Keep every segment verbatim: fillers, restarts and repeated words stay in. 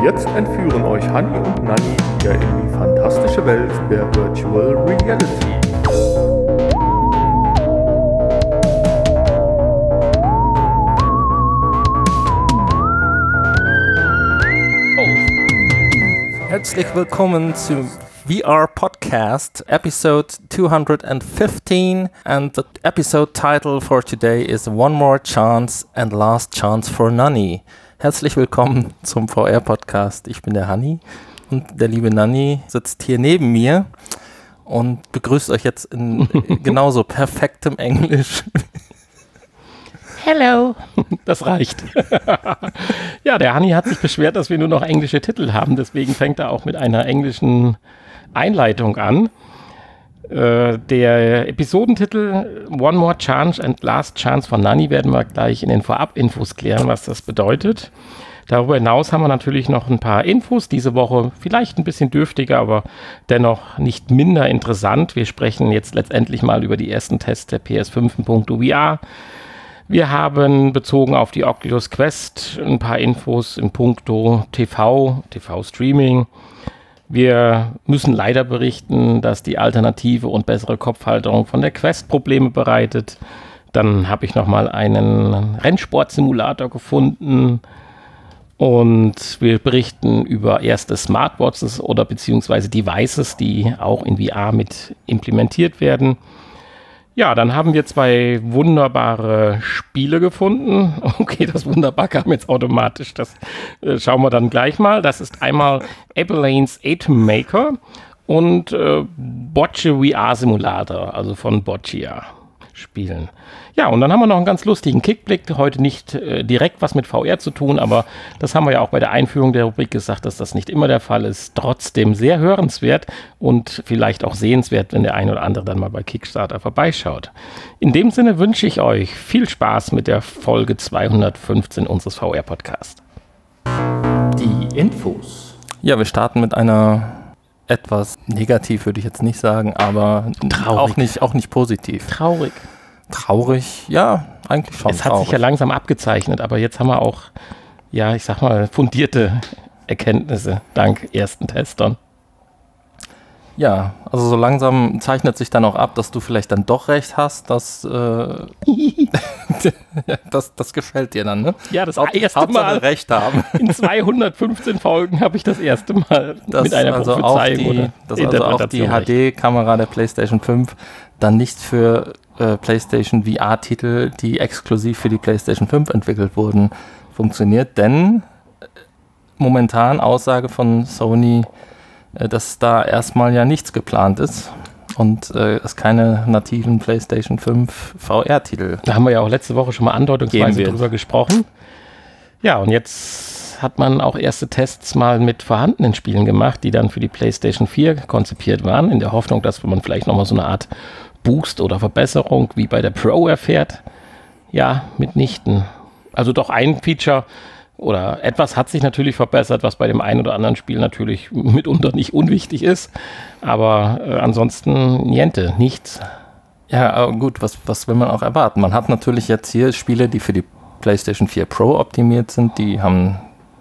jetzt entführen euch Hanni und Nanni wieder in die fantastische Welt der Virtual Reality. Herzlich willkommen zu V R Podcast, episode two hundred fifteen, and the episode title for today is One More Chance and Last Chance for Nanni. Herzlich willkommen zum V R Podcast. Ich bin der Hanni und der liebe Nanni sitzt hier neben mir und begrüßt euch jetzt in genauso perfektem Englisch. Hello. Das reicht. Ja, der Hanni hat sich beschwert, dass wir nur noch englische Titel haben. Deswegen fängt er auch mit einer englischen Einleitung an. Äh, der Episodentitel One More Chance and Last Chance for Nanni werden wir gleich in den Vorab-Infos klären, was das bedeutet. Darüber hinaus haben wir natürlich noch ein paar Infos. Diese Woche vielleicht ein bisschen dürftiger, aber dennoch nicht minder interessant. Wir sprechen jetzt letztendlich mal über die ersten Tests der P S fünf in puncto V R. Wir haben bezogen auf die Oculus Quest ein paar Infos in puncto T V, T V-Streaming. Wir müssen leider berichten, dass die alternative und bessere Kopfhalterung von der Quest Probleme bereitet. Dann habe ich nochmal einen Rennsportsimulator gefunden. Und wir berichten über erste Smartwatches oder beziehungsweise Devices, die auch in V R mit implementiert werden. Ja, dann haben wir zwei wunderbare Spiele gefunden. Okay, das wunderbar kam jetzt automatisch. Das äh, schauen wir dann gleich mal. Das ist einmal Abellane's Atom Maker und äh, Bocce V R Simulator, also von Boccia spielen. Ja, und dann haben wir noch einen ganz lustigen Kickblick. Heute nicht äh, direkt was mit V R zu tun, aber das haben wir ja auch bei der Einführung der Rubrik gesagt, dass das nicht immer der Fall ist. Trotzdem sehr hörenswert und vielleicht auch sehenswert, wenn der ein oder andere dann mal bei Kickstarter vorbeischaut. In dem Sinne wünsche ich euch viel Spaß mit der Folge zweihundertfünfzehn unseres V R-Podcasts. Die Infos. Ja, wir starten mit einer etwas negativ, würde ich jetzt nicht sagen, aber Traurig. auch nicht, auch nicht positiv. Traurig. Traurig, ja, eigentlich schon. Es hat traurig. sich ja langsam abgezeichnet, aber jetzt haben wir auch, ja, ich sag mal, fundierte Erkenntnisse dank ersten Testern. Ja, also so langsam zeichnet sich dann auch ab, dass du vielleicht dann doch recht hast, dass äh, das, das gefällt dir dann, ne? Ja, das Haupt, erste Hauptsache Mal recht haben. in zweihundertfünfzehn Folgen habe ich das erste Mal Das mit einer also Prophezeiung auch die, oder dass also auch die Interpretation H D-Kamera der PlayStation fünf dann nicht für äh, PlayStation V R-Titel, die exklusiv für die PlayStation fünf entwickelt wurden, funktioniert, denn äh, momentan Aussage von Sony, äh, dass da erstmal ja nichts geplant ist und äh, es keine nativen PlayStation fünf V R-Titel. Da haben wir ja auch letzte Woche schon mal andeutungsweise Geben drüber gesprochen. Ja, und jetzt hat man auch erste Tests mal mit vorhandenen Spielen gemacht, die dann für die PlayStation vier konzipiert waren, in der Hoffnung, dass man vielleicht nochmal so eine Art Boost oder Verbesserung wie bei der Pro erfährt. Ja, mitnichten. Also doch ein Feature oder etwas hat sich natürlich verbessert, was bei dem einen oder anderen Spiel natürlich mitunter nicht unwichtig ist. Aber äh, ansonsten niente, nichts. Ja, aber gut, was, was will man auch erwarten? Man hat natürlich jetzt hier Spiele, die für die PlayStation vier Pro optimiert sind, die haben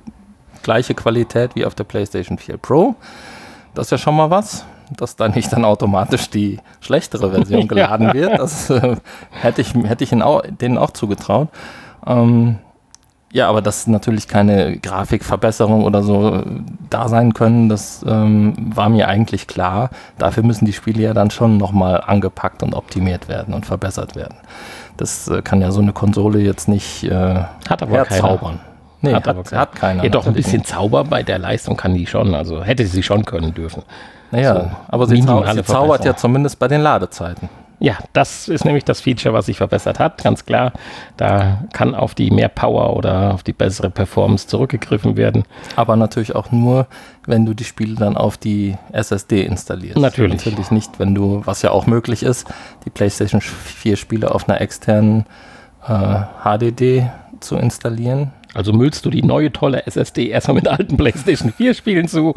gleiche Qualität wie auf der PlayStation vier Pro. Das ist ja schon mal was, dass da nicht dann automatisch die schlechtere Version geladen wird. Das äh, hätte ich, hätte ich ihnen auch, denen auch zugetraut. Ähm, ja, aber dass natürlich keine Grafikverbesserung oder so äh, da sein können, das ähm, war mir eigentlich klar. Dafür müssen die Spiele ja dann schon nochmal angepackt und optimiert werden und verbessert werden. Das äh, kann ja so eine Konsole jetzt nicht äh, Hat aber herzaubern. Nee, hat, hat, aber hat keiner. Ja, doch ein bisschen Zauber bei der Leistung kann die schon. Also hätte sie schon können dürfen. Naja, so, aber sie, zau minimale sie zaubert ja Verbesserung. zumindest bei den Ladezeiten. Ja, das ist nämlich das Feature, was sich verbessert hat, ganz klar. Da kann auf die mehr Power oder auf die bessere Performance zurückgegriffen werden. Aber natürlich auch nur, wenn du die Spiele dann auf die S S D installierst. Natürlich. Natürlich nicht, wenn du, was ja auch möglich ist, die PlayStation vier Spiele auf einer externen äh, H D D zu installieren. Also müllst du die neue tolle S S D erstmal mit alten PlayStation vier Spielen zu,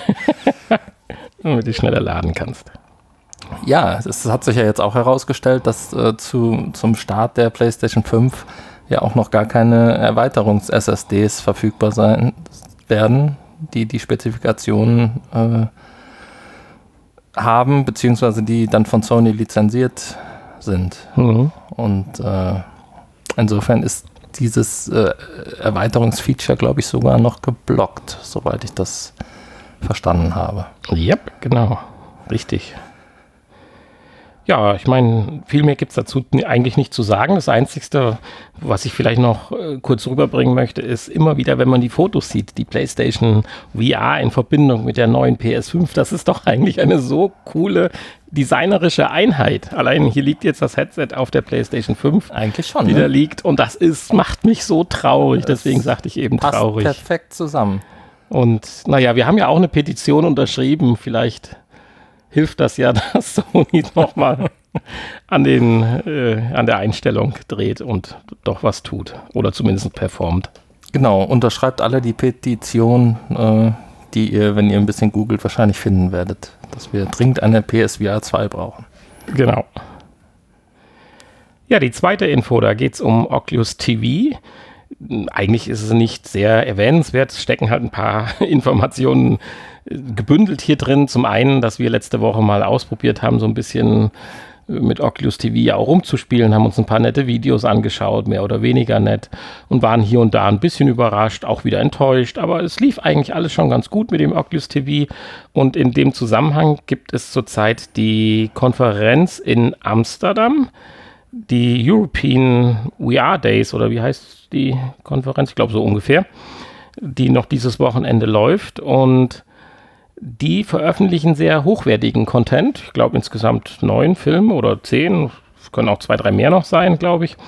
damit du schneller laden kannst. Ja, es hat sich ja jetzt auch herausgestellt, dass äh, zu, zum Start der PlayStation fünf ja auch noch gar keine Erweiterungs-S S Ds verfügbar sein werden. die die Spezifikationen äh, haben, beziehungsweise die dann von Sony lizenziert sind. Mhm. Und äh, insofern ist dieses äh, Erweiterungsfeature, glaube ich, sogar noch geblockt, soweit ich das verstanden habe. Yep, genau. Richtig. Ja, ich meine, viel mehr gibt es dazu eigentlich nicht zu sagen. Das Einzige, was ich vielleicht noch äh, kurz rüberbringen möchte, ist immer wieder, wenn man die Fotos sieht, die PlayStation V R in Verbindung mit der neuen P S fünf, das ist doch eigentlich eine so coole designerische Einheit. Allein hier liegt jetzt das Headset auf der PlayStation fünf. Eigentlich schon, die ne? da liegt und das ist, macht mich so traurig. Das Deswegen sagte ich eben passt traurig. Perfekt zusammen. Und naja, wir haben ja auch eine Petition unterschrieben. Vielleicht hilft das ja, dass Sony nochmal an, den, äh, an der Einstellung dreht und doch was tut. Oder zumindest performt. Genau, unterschreibt alle die Petition, äh, die ihr, wenn ihr ein bisschen googelt, wahrscheinlich finden werdet, dass wir dringend eine P S V R zwei brauchen. Genau. Ja, die zweite Info, da geht es um Oculus T V. Eigentlich ist es nicht sehr erwähnenswert, es stecken halt ein paar Informationen gebündelt hier drin. Zum einen, dass wir letzte Woche mal ausprobiert haben, so ein bisschen mit Oculus T V ja auch rumzuspielen, haben uns ein paar nette Videos angeschaut, mehr oder weniger nett, und waren hier und da ein bisschen überrascht, auch wieder enttäuscht, aber es lief eigentlich alles schon ganz gut mit dem Oculus T V, und in dem Zusammenhang gibt es zurzeit die Konferenz in Amsterdam, die European V R Days, oder wie heißt die Konferenz? Ich glaube so ungefähr, die noch dieses Wochenende läuft, und die veröffentlichen sehr hochwertigen Content. Ich glaube insgesamt neun Filme oder zehn. Es können auch zwei, drei mehr noch sein, glaube ich.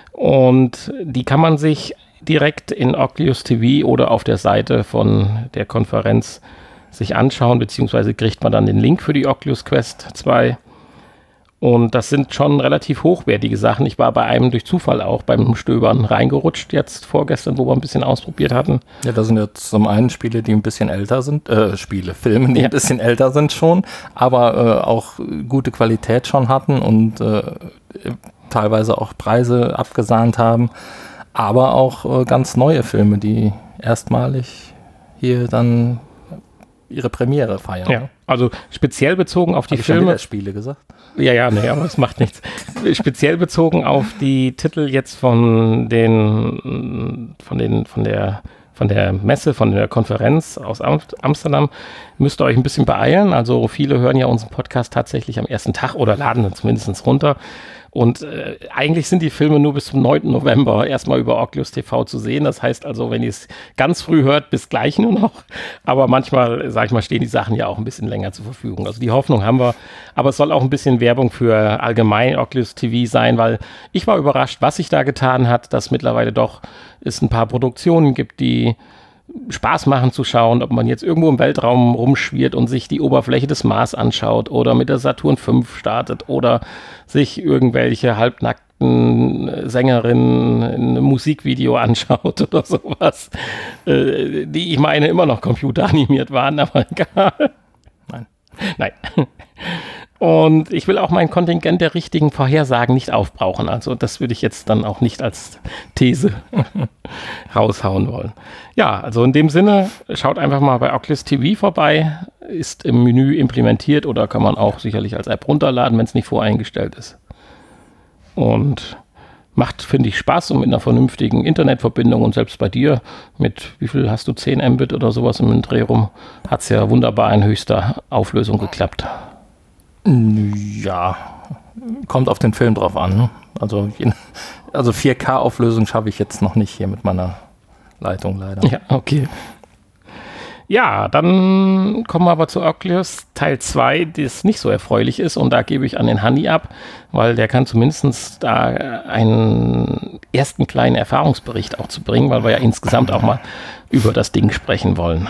Und die kann man sich direkt in Oculus T V oder auf der Seite von der Konferenz sich anschauen, beziehungsweise kriegt man dann den Link für die Oculus Quest zwei. Und das sind schon relativ hochwertige Sachen. Ich war bei einem durch Zufall auch beim Stöbern reingerutscht, jetzt vorgestern, wo wir ein bisschen ausprobiert hatten. Ja, da sind jetzt zum einen Spiele, die ein bisschen älter sind, äh, Spiele, Filme, die ja. ein bisschen älter sind schon, aber äh, auch gute Qualität schon hatten und äh, teilweise auch Preise abgesahnt haben, aber auch äh, ganz neue Filme, die erstmalig hier dann ihre Premiere feiern. Ja, also speziell bezogen auf die Hab ich Filme. Schon wieder Spiele gesagt? Ja, ja, nee, aber es macht nichts. Speziell bezogen auf die Titel jetzt von den, von den, von der, von der Messe, von der Konferenz aus Amsterdam, müsst ihr euch ein bisschen beeilen. Also viele hören ja unseren Podcast tatsächlich am ersten Tag oder laden ihn zumindest runter. Und äh, eigentlich sind die Filme nur bis zum neunten November erstmal über Oculus T V zu sehen. Das heißt also, wenn ihr es ganz früh hört, bis gleich nur noch. Aber manchmal, sag ich mal, stehen die Sachen ja auch ein bisschen länger zur Verfügung. Also die Hoffnung haben wir. Aber es soll auch ein bisschen Werbung für allgemein Oculus T V sein, weil ich war überrascht, was sich da getan hat, dass mittlerweile doch es ein paar Produktionen gibt, die Spaß machen zu schauen, ob man jetzt irgendwo im Weltraum rumschwirrt und sich die Oberfläche des Mars anschaut oder mit der Saturn fünf startet oder sich irgendwelche halbnackten Sängerinnen in einem Musikvideo anschaut oder sowas, äh, die ich meine immer noch computeranimiert waren, aber egal. Nein. Nein. Und ich will auch mein Kontingent der richtigen Vorhersagen nicht aufbrauchen. Also das würde ich jetzt dann auch nicht als These raushauen wollen. Ja, also in dem Sinne, schaut einfach mal bei Oculus T V vorbei. Ist im Menü implementiert oder kann man auch sicherlich als App runterladen, wenn es nicht voreingestellt ist. Und macht, finde ich, Spaß und mit einer vernünftigen Internetverbindung, und selbst bei dir mit, wie viel hast du, zehn Mbit oder sowas im Dreh rum, hat es ja wunderbar in höchster Auflösung geklappt. Ja, kommt auf den Film drauf an. Also, also vier K-Auflösung schaffe ich jetzt noch nicht hier mit meiner Leitung leider. Ja, okay. Ja, dann kommen wir aber zu Oculus Teil zwei, das nicht so erfreulich ist, und da gebe ich an den Hanni ab, weil der kann zumindest da einen ersten kleinen Erfahrungsbericht auch zu bringen, weil wir ja insgesamt auch mal über das Ding sprechen wollen.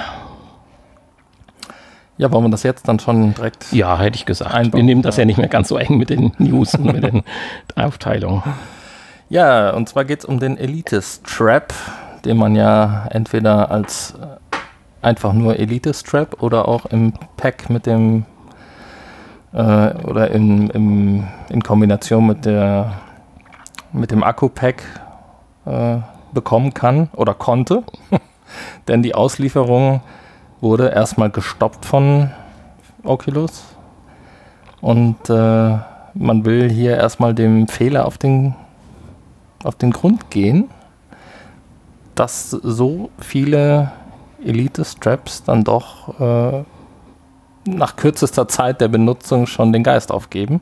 Ja, wollen wir das jetzt dann schon direkt... Ja, hätte ich gesagt. Einbauen. Wir nehmen das ja nicht mehr ganz so eng mit den News und mit den Aufteilungen. Ja, und zwar geht es um den Elite Strap, den man ja entweder als einfach nur Elite Strap oder auch im Pack mit dem äh, oder in, im, in Kombination mit der mit dem Akku-Pack äh, bekommen kann oder konnte. Denn die Auslieferung wurde erstmal gestoppt von Oculus und äh, man will hier erstmal dem Fehler auf den, auf den Grund gehen, dass so viele Elite-Straps dann doch äh, nach kürzester Zeit der Benutzung schon den Geist aufgeben.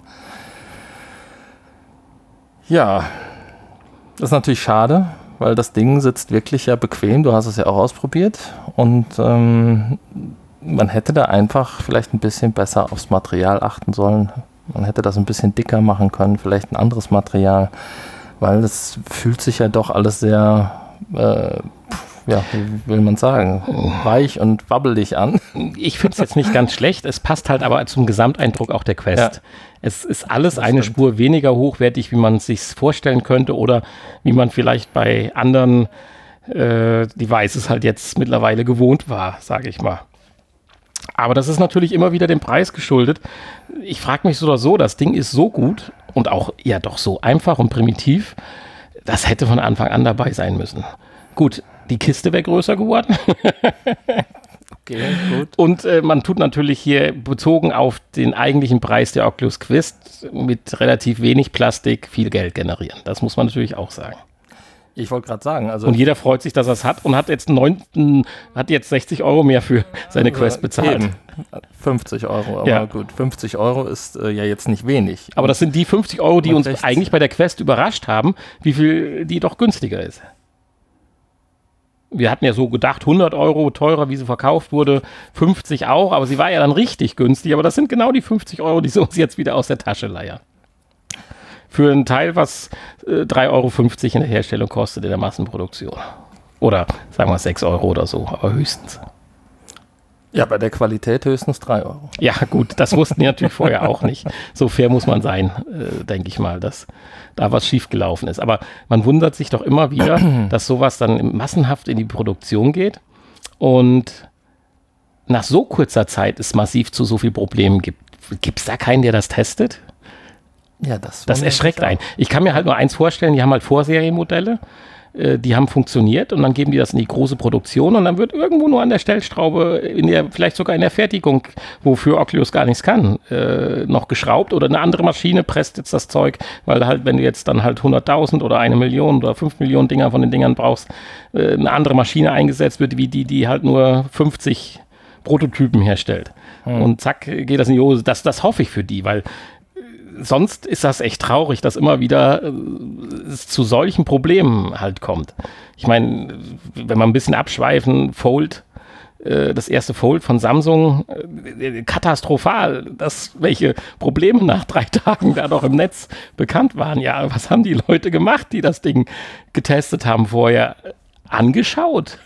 Ja, das ist natürlich schade, weil das Ding sitzt wirklich ja bequem. Du hast es ja auch ausprobiert und ähm, man hätte da einfach vielleicht ein bisschen besser aufs Material achten sollen. Man hätte das ein bisschen dicker machen können, vielleicht ein anderes Material, weil es fühlt sich ja doch alles sehr, äh, ja, wie will man sagen, weich und wabbelig an. Ich finde es jetzt nicht ganz schlecht, es passt halt aber zum Gesamteindruck auch der Quest. Ja. Es ist alles das eine stimmt. Spur weniger hochwertig, wie man es sich vorstellen könnte oder wie man vielleicht bei anderen äh, Devices halt jetzt mittlerweile gewohnt war, sage ich mal. Aber das ist natürlich immer wieder dem Preis geschuldet. Ich frage mich so oder so, das Ding ist so gut und auch ja doch so einfach und primitiv, das hätte von Anfang an dabei sein müssen. Gut, die Kiste wäre größer geworden. Okay, gut. Und äh, man tut natürlich hier bezogen auf den eigentlichen Preis der Oculus Quest mit relativ wenig Plastik viel Geld generieren. Das muss man natürlich auch sagen. Ich wollte gerade sagen, also. Und jeder freut sich, dass er es hat und hat jetzt, neun, hat jetzt sechzig Euro mehr für seine Quest bezahlt. Eben. fünfzig Euro, aber ja. gut, fünfzig Euro ist äh, ja jetzt nicht wenig. Aber das sind die fünfzig Euro, die uns recht. eigentlich bei der Quest überrascht haben, wie viel die doch günstiger ist. Wir hatten ja so gedacht, hundert Euro teurer, wie sie verkauft wurde, fünfzig auch, aber sie war ja dann richtig günstig. Aber das sind genau die fünfzig Euro, die sie uns jetzt wieder aus der Tasche leiern. Für ein Teil, was äh, drei Euro fünfzig in der Herstellung kostet, in der Massenproduktion. Oder sagen wir sechs Euro oder so, aber höchstens. Ja, bei der Qualität höchstens drei Euro. Ja gut, das wussten die natürlich vorher auch nicht. So fair muss man sein, äh, denke ich mal, dass da was schiefgelaufen ist. Aber man wundert sich doch immer wieder, dass sowas dann massenhaft in die Produktion geht und nach so kurzer Zeit es massiv zu so vielen Problemen gibt. Gibt es da keinen, der das testet? Ja, das, das erschreckt einen. Ich kann mir halt nur eins vorstellen, die haben halt Vorserienmodelle, äh, die haben funktioniert und dann geben die das in die große Produktion und dann wird irgendwo nur an der Stellschraube, in der, vielleicht sogar in der Fertigung, wofür Oculus gar nichts kann, äh, noch geschraubt oder eine andere Maschine presst jetzt das Zeug, weil halt, wenn du jetzt dann halt hunderttausend oder eine Million oder fünf Millionen Dinger von den Dingern brauchst, äh, eine andere Maschine eingesetzt wird, wie die, die halt nur fünfzig Prototypen herstellt. Hm. Und zack, geht das in die Hose. Das, das hoffe ich für die, weil sonst ist das echt traurig, dass immer wieder äh, es zu solchen Problemen halt kommt. Ich meine, wenn wir ein bisschen abschweifen, Fold, äh, das erste Fold von Samsung, äh, katastrophal, dass welche Probleme nach drei Tagen da noch im Netz bekannt waren. Ja, was haben die Leute gemacht, die das Ding getestet haben vorher? Angeschaut.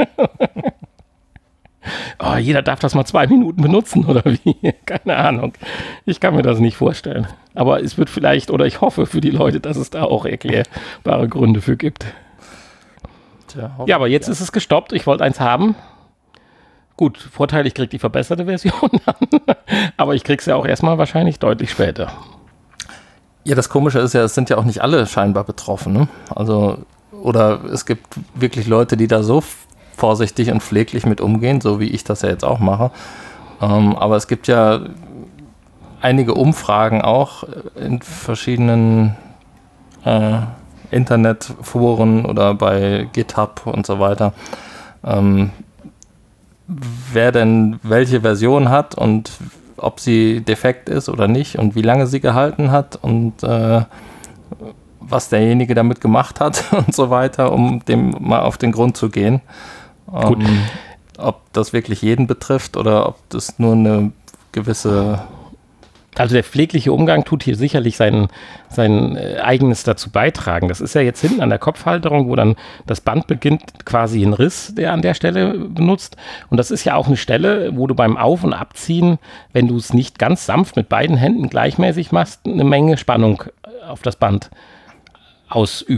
Oh, jeder darf das mal zwei Minuten benutzen, oder wie? Keine Ahnung. Ich kann mir das nicht vorstellen. Aber es wird vielleicht, oder ich hoffe für die Leute, dass es da auch erklärbare Gründe für gibt. Tja, ja, aber jetzt ja. ist es gestoppt. Ich wollte eins haben. Gut, Vorteil, ich kriege die verbesserte Version dann. Aber ich kriege es ja auch erstmal wahrscheinlich deutlich später. Ja, das Komische ist ja, es sind ja auch nicht alle scheinbar betroffen. Ne? Also, oder es gibt wirklich Leute, die da so vorsichtig und pfleglich mit umgehen, so wie ich das ja jetzt auch mache. Ähm, aber es gibt ja einige Umfragen auch in verschiedenen äh, Internetforen oder bei GitHub und so weiter, ähm, wer denn welche Version hat und ob sie defekt ist oder nicht und wie lange sie gehalten hat und äh, was derjenige damit gemacht hat und so weiter, um dem mal auf den Grund zu gehen. Gut. Um, ob das wirklich jeden betrifft oder ob das nur eine gewisse... Also der pflegliche Umgang tut hier sicherlich sein, sein äh, eigenes dazu beitragen. Das ist ja jetzt hinten an der Kopfhalterung, wo dann das Band beginnt, quasi ein Riss, der an der Stelle benutzt. Und das ist ja auch eine Stelle, wo du beim Auf- und Abziehen, wenn du es nicht ganz sanft mit beiden Händen gleichmäßig machst, eine Menge Spannung auf das Band ausübst.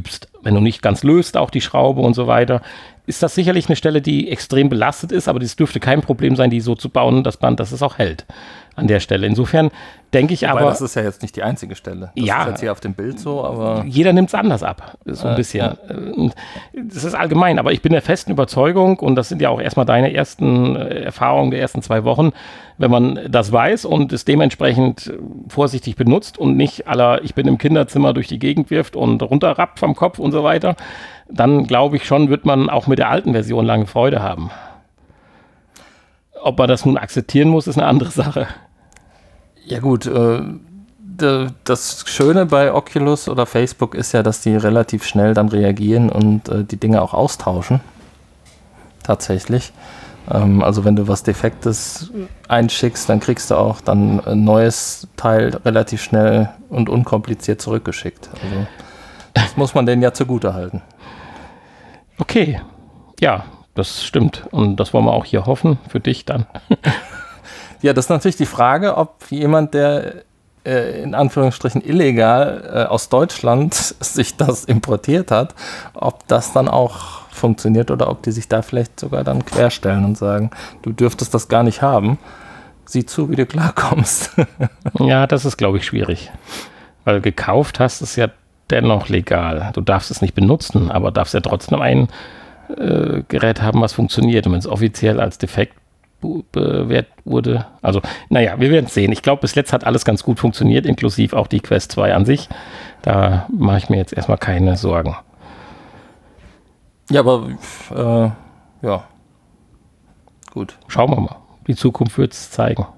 wenn du nicht ganz löst, auch die Schraube und so weiter, ist das sicherlich eine Stelle, die extrem belastet ist, aber das dürfte kein Problem sein, die so zu bauen, das Band, dass es auch hält an der Stelle. Insofern denke ich Wobei, aber... das ist ja jetzt nicht die einzige Stelle. Das ja, ist jetzt hier auf dem Bild so, aber... Jeder nimmt es anders ab, so ein äh, bisschen. Ja. Das ist allgemein, aber ich bin der festen Überzeugung, und das sind ja auch erstmal deine ersten Erfahrungen der ersten zwei Wochen, wenn man das weiß und es dementsprechend vorsichtig benutzt und nicht aller, ich bin im Kinderzimmer durch die Gegend wirft und runterrappt vom Kopf und so weiter, dann glaube ich schon, wird man auch mit der alten Version lange Freude haben. Ob man das nun akzeptieren muss, ist eine andere Sache. Ja gut, äh, de, das Schöne bei Oculus oder Facebook ist ja, dass die relativ schnell dann reagieren und äh, die Dinge auch austauschen. Tatsächlich. Ähm, also wenn du was Defektes einschickst, dann kriegst du auch dann ein neues Teil relativ schnell und unkompliziert zurückgeschickt. Also das muss man denen ja zugute halten. Okay, ja, das stimmt. Und das wollen wir auch hier hoffen, für dich dann. Ja, das ist natürlich die Frage, ob jemand, der äh, in Anführungsstrichen illegal äh, aus Deutschland sich das importiert hat, ob das dann auch funktioniert oder ob die sich da vielleicht sogar dann querstellen und sagen, du dürftest das gar nicht haben. Sieh zu, wie du klarkommst. Ja, das ist, glaube ich, schwierig. Weil gekauft hast, ist ja dennoch legal. Du darfst es nicht benutzen, aber darfst ja trotzdem ein äh, Gerät haben, was funktioniert. Und wenn es offiziell als defekt bewertet wurde. Also, naja, wir werden es sehen. Ich glaube, bis jetzt hat alles ganz gut funktioniert, inklusive auch die Quest zwei an sich. Da mache ich mir jetzt erstmal keine Sorgen. Ja, aber äh, ja, gut. Schauen wir mal. Die Zukunft wird es zeigen.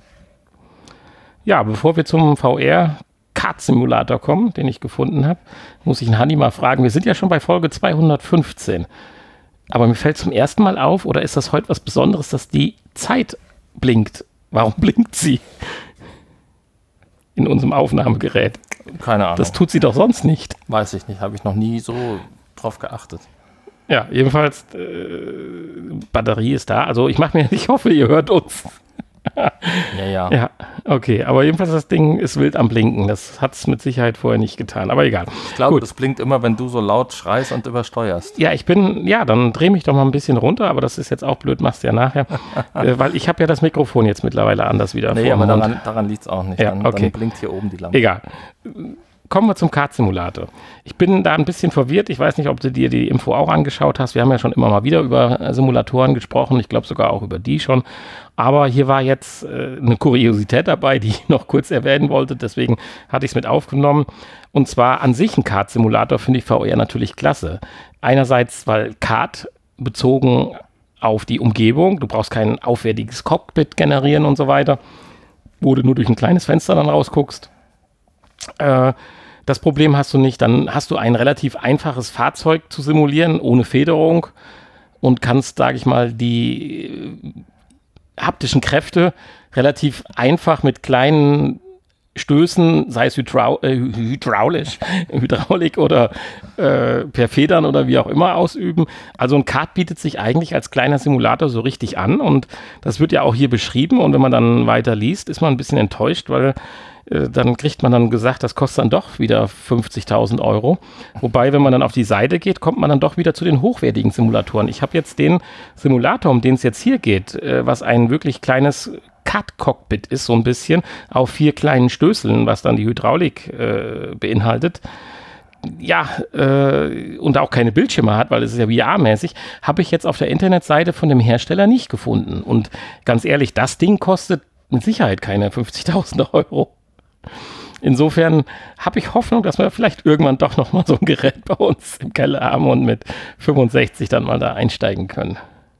Ja, bevor wir zum V R-Kart-Simulator kommen, den ich gefunden habe, muss ich den Hanni mal fragen. Wir sind ja schon bei Folge zweihundertfünfzehn. Aber mir fällt zum ersten Mal auf, oder ist das heute was Besonderes, dass die Zeit blinkt? Warum blinkt sie in unserem Aufnahmegerät? Keine Ahnung. Das tut sie doch sonst nicht. Weiß ich nicht, habe ich noch nie so drauf geachtet. Ja, jedenfalls, äh, Batterie ist da. Also ich mache mir, ich hoffe, ihr hört uns. Ja, ja. Ja, okay. Aber jedenfalls, das Ding ist wild am Blinken. Das hat es mit Sicherheit vorher nicht getan. Aber egal. Ich glaube, Gut. das blinkt immer, wenn du so laut schreist und übersteuerst. Ja, ich bin, ja, dann dreh mich doch mal ein bisschen runter, aber das ist jetzt auch blöd, machst du ja nachher. äh, weil ich habe ja das Mikrofon jetzt mittlerweile anders wieder Nee, vor aber dem Mund. daran, daran liegt es auch nicht. Ja, dann, okay. dann blinkt hier oben die Lampe. Egal. Kommen wir zum Kart-Simulator. Ich bin da ein bisschen verwirrt. Ich weiß nicht, ob du dir die Info auch angeschaut hast. Wir haben ja schon immer mal wieder über Simulatoren gesprochen. Ich glaube sogar auch über die schon. Aber hier war jetzt äh, eine Kuriosität dabei, die ich noch kurz erwähnen wollte. Deswegen hatte ich es mit aufgenommen. Und zwar an sich ein Kart-Simulator finde ich V R natürlich klasse. Einerseits, weil Kart bezogen auf die Umgebung. Du brauchst kein aufwendiges Cockpit generieren und so weiter, wo du nur durch ein kleines Fenster dann rausguckst. Äh, Das Problem hast du nicht. Dann hast du ein relativ einfaches Fahrzeug zu simulieren, ohne Federung, und kannst, sage ich mal, die haptischen Kräfte relativ einfach mit kleinen Stößen, sei es Hydrau äh, hydraulisch, Hydraulik oder äh, per Federn oder wie auch immer ausüben. Also ein Kart bietet sich eigentlich als kleiner Simulator so richtig an, und das wird ja auch hier beschrieben, und wenn man dann weiter liest, ist man ein bisschen enttäuscht, weil dann kriegt man dann gesagt, das kostet dann doch wieder fünfzigtausend Euro. Wobei, wenn man dann auf die Seite geht, kommt man dann doch wieder zu den hochwertigen Simulatoren. Ich habe jetzt den Simulator, um den es jetzt hier geht, was ein wirklich kleines Kart-Cockpit ist, so ein bisschen, auf vier kleinen Stößeln, was dann die Hydraulik äh, beinhaltet. Ja, äh, und auch keine Bildschirme hat, weil es ist ja V R-mäßig, habe ich jetzt auf der Internetseite von dem Hersteller nicht gefunden. Und ganz ehrlich, das Ding kostet mit Sicherheit keine fünfzigtausend Euro. Insofern habe ich Hoffnung, dass wir vielleicht irgendwann doch noch mal so ein Gerät bei uns im Keller haben und mit fünfundsechzig dann mal da einsteigen können.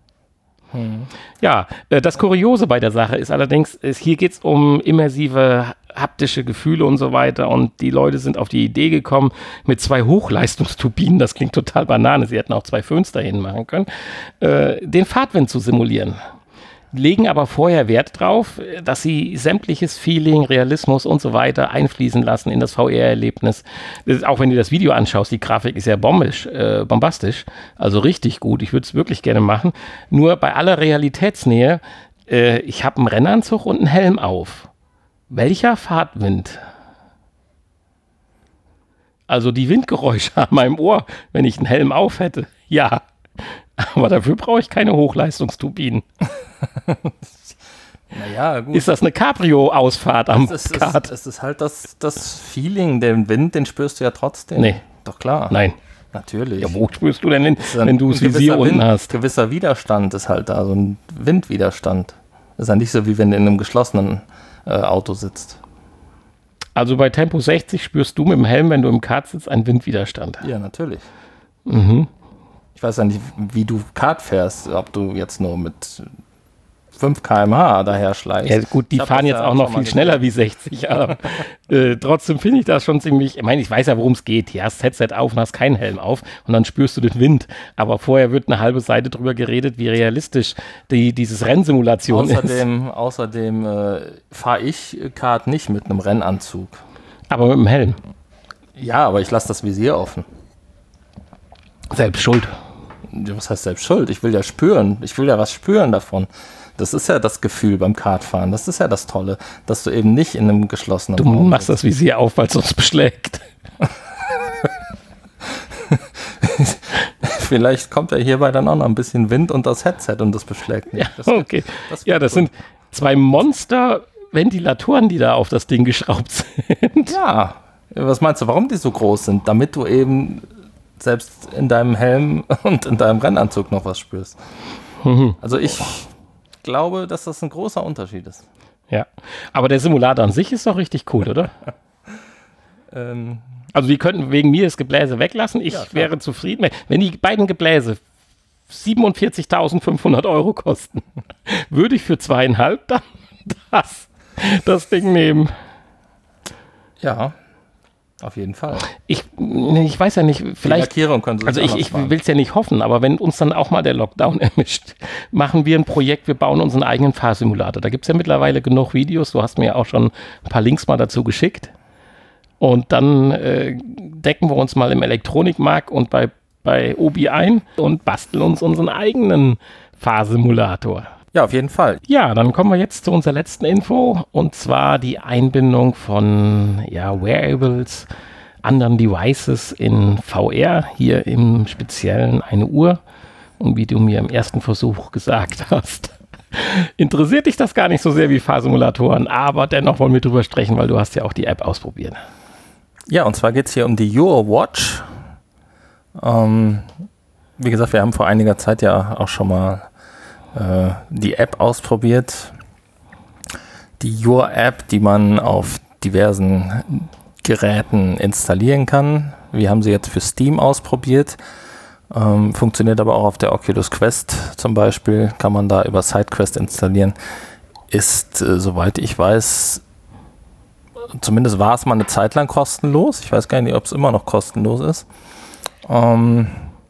Hm. Ja, äh, das Kuriose bei der Sache ist allerdings, ist, hier geht es um immersive haptische Gefühle und so weiter, und die Leute sind auf die Idee gekommen, mit zwei Hochleistungsturbinen, das klingt total Banane, sie hätten auch zwei Föhns dahin machen können, äh, den Fahrtwind zu simulieren. Legen aber vorher Wert drauf, dass sie sämtliches Feeling, Realismus und so weiter einfließen lassen in das V R-Erlebnis. Auch wenn du das Video anschaust, die Grafik ist ja bombisch, äh, bombastisch, also richtig gut. Ich würde es wirklich gerne machen. Nur bei aller Realitätsnähe, äh, ich habe einen Rennanzug und einen Helm auf. Welcher Fahrtwind? Also die Windgeräusche an meinem Ohr, wenn ich einen Helm auf hätte. Ja. Aber dafür brauche ich keine Hochleistungsturbinen. Naja, gut. Ist das eine Cabrio-Ausfahrt am es ist, Kart? Es, es ist halt das, das Feeling, den Wind, den spürst du ja trotzdem. Nee. Doch klar. Nein. Natürlich. Ja, wo spürst du denn, wenn, Ist ein- wenn du das ein Visier gewisser unten Wind, hast? Gewisser Widerstand ist halt da, so ein Windwiderstand. Das ist ja nicht so, wie wenn du in einem geschlossenen äh, Auto sitzt. Also bei Tempo sechzig spürst du mit dem Helm, wenn du im Kart sitzt, einen Windwiderstand. Ja, natürlich. Mhm. Ich weiß ja nicht, wie du Kart fährst, ob du jetzt nur mit fünf Kilometer pro Stunde daher schleichst. Ja gut, die Ich hab fahren das jetzt ja auch noch schon mal viel schneller wie sechzig, aber äh, trotzdem finde ich das schon ziemlich, ich meine, ich weiß ja, worum es geht. Hier hast Headset auf und hast keinen Helm auf und dann spürst du den Wind. Aber vorher wird eine halbe Seite drüber geredet, wie realistisch die, dieses Rennsimulation ist. Außerdem, außerdem äh, fahre ich Kart nicht mit einem Rennanzug. Aber mit dem Helm. Ja, aber ich lasse das Visier offen. Selbst schuld. Ja, was heißt selbst schuld? Ich will ja spüren. Ich will ja was spüren davon. Das ist ja das Gefühl beim Kartfahren. Das ist ja das Tolle, dass du eben nicht in einem geschlossenen Du Raum machst das Visier auf, weil es uns beschlägt. Vielleicht kommt ja hierbei dann auch noch ein bisschen Wind und das Headset und das beschlägt nicht. Das, Okay. das Ja, das sind zwei Monster-Ventilatoren, die da auf das Ding geschraubt sind. ja, was meinst du, warum die so groß sind? Damit du eben selbst in deinem Helm und in deinem Rennanzug noch was spürst. Also ich glaube, dass das ein großer Unterschied ist. Ja. Aber der Simulator an sich ist doch richtig cool, oder? Ähm, Also die könnten wegen mir das Gebläse weglassen. Ich Ja, klar. wäre zufrieden. Wenn- Wenn die beiden Gebläse siebenundvierzigtausendfünfhundert Euro kosten, würde ich für zweieinhalb dann das, das Ding nehmen. ja, auf jeden Fall. Ich, ich weiß ja nicht, Die vielleicht... Lackierung können sie Also sich ich, auch noch ich sparen. will es ja nicht hoffen, aber wenn uns dann auch mal der Lockdown ermischt, machen wir ein Projekt, wir bauen unseren eigenen Fahrsimulator. Da gibt es ja mittlerweile genug Videos, du hast mir auch schon ein paar Links mal dazu geschickt. Und dann äh, decken wir uns mal im Elektronikmarkt und bei, bei Obi ein und basteln uns unseren eigenen Fahrsimulator. Ja, auf jeden Fall. Ja, dann kommen wir jetzt zu unserer letzten Info und zwar die Einbindung von ja, Wearables, anderen Devices in V R, hier im Speziellen eine Uhr. Und wie du mir im ersten Versuch gesagt hast, interessiert dich das gar nicht so sehr wie Fahrsimulatoren, aber dennoch wollen wir drüber sprechen, weil du hast ja auch die App ausprobiert. Ja, und zwar geht es hier um die Your Watch. Ähm, wie gesagt, wir haben vor einiger Zeit ja auch schon mal äh, die App ausprobiert. Die Your App, die man auf diversen Geräten installieren kann. Wir haben sie jetzt für Steam ausprobiert. Ähm, funktioniert aber auch auf der Oculus Quest zum Beispiel. Kann man da über SideQuest installieren. Ist, äh, soweit ich weiß, zumindest war es mal eine Zeit lang kostenlos. Ich weiß gar nicht, ob es immer noch kostenlos ist. Ähm,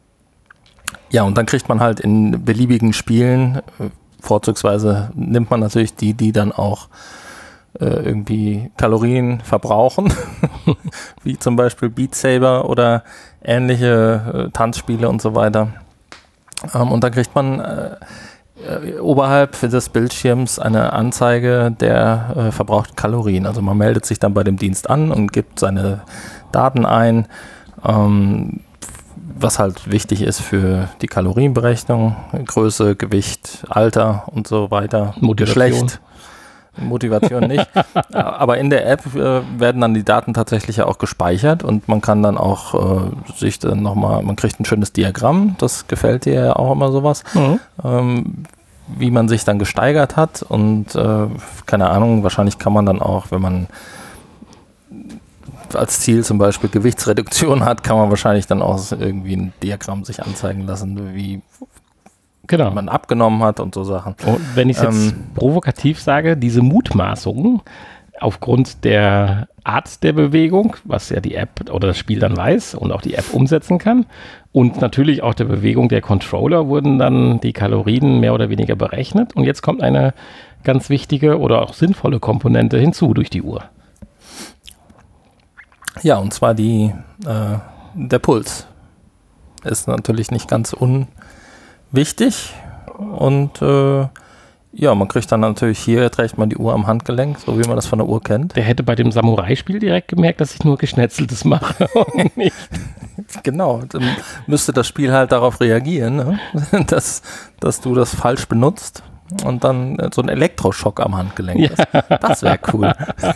ja, und dann kriegt man halt in beliebigen Spielen, äh, vorzugsweise nimmt man natürlich die, die dann auch äh, irgendwie Kalorien verbrauchen, wie zum Beispiel Beat Saber oder ähnliche äh, Tanzspiele und so weiter. Ähm, und dann kriegt man äh, äh, oberhalb des Bildschirms eine Anzeige der äh, verbrauchten Kalorien. Also man meldet sich dann bei dem Dienst an und gibt seine Daten ein, ähm, was halt wichtig ist für die Kalorienberechnung, Größe, Gewicht, Alter und so weiter, Motivation. Geschlecht. Motivation nicht. Aber in der App äh, werden dann die Daten tatsächlich ja auch gespeichert und man kann dann auch äh, sich dann nochmal, man kriegt ein schönes Diagramm, das gefällt dir ja auch immer sowas, Mhm. ähm, wie man sich dann gesteigert hat und äh, keine Ahnung, wahrscheinlich kann man dann auch, wenn man als Ziel zum Beispiel Gewichtsreduktion hat, kann man wahrscheinlich dann auch irgendwie ein Diagramm sich anzeigen lassen, wie Genau. man abgenommen hat und so Sachen. Und wenn ich es jetzt Ähm, provokativ sage, diese Mutmaßungen aufgrund der Art der Bewegung, was ja die App oder das Spiel dann weiß und auch die App umsetzen kann, und natürlich auch der Bewegung der Controller wurden dann die Kalorien mehr oder weniger berechnet. Und jetzt kommt eine ganz wichtige oder auch sinnvolle Komponente hinzu durch die Uhr. Ja, und zwar die, äh, der Puls ist natürlich nicht ganz unwichtig und äh, Ja, man kriegt dann natürlich hier, trägt man die Uhr am Handgelenk, so wie man das von der Uhr kennt. Der hätte bei dem Samurai-Spiel direkt gemerkt, dass ich nur Geschnetzeltes mache und nicht. Genau, dann müsste das Spiel halt darauf reagieren, ne? dass, dass du das falsch benutzt und dann so ein Elektroschock am Handgelenk ist. Ja. Das wäre cool.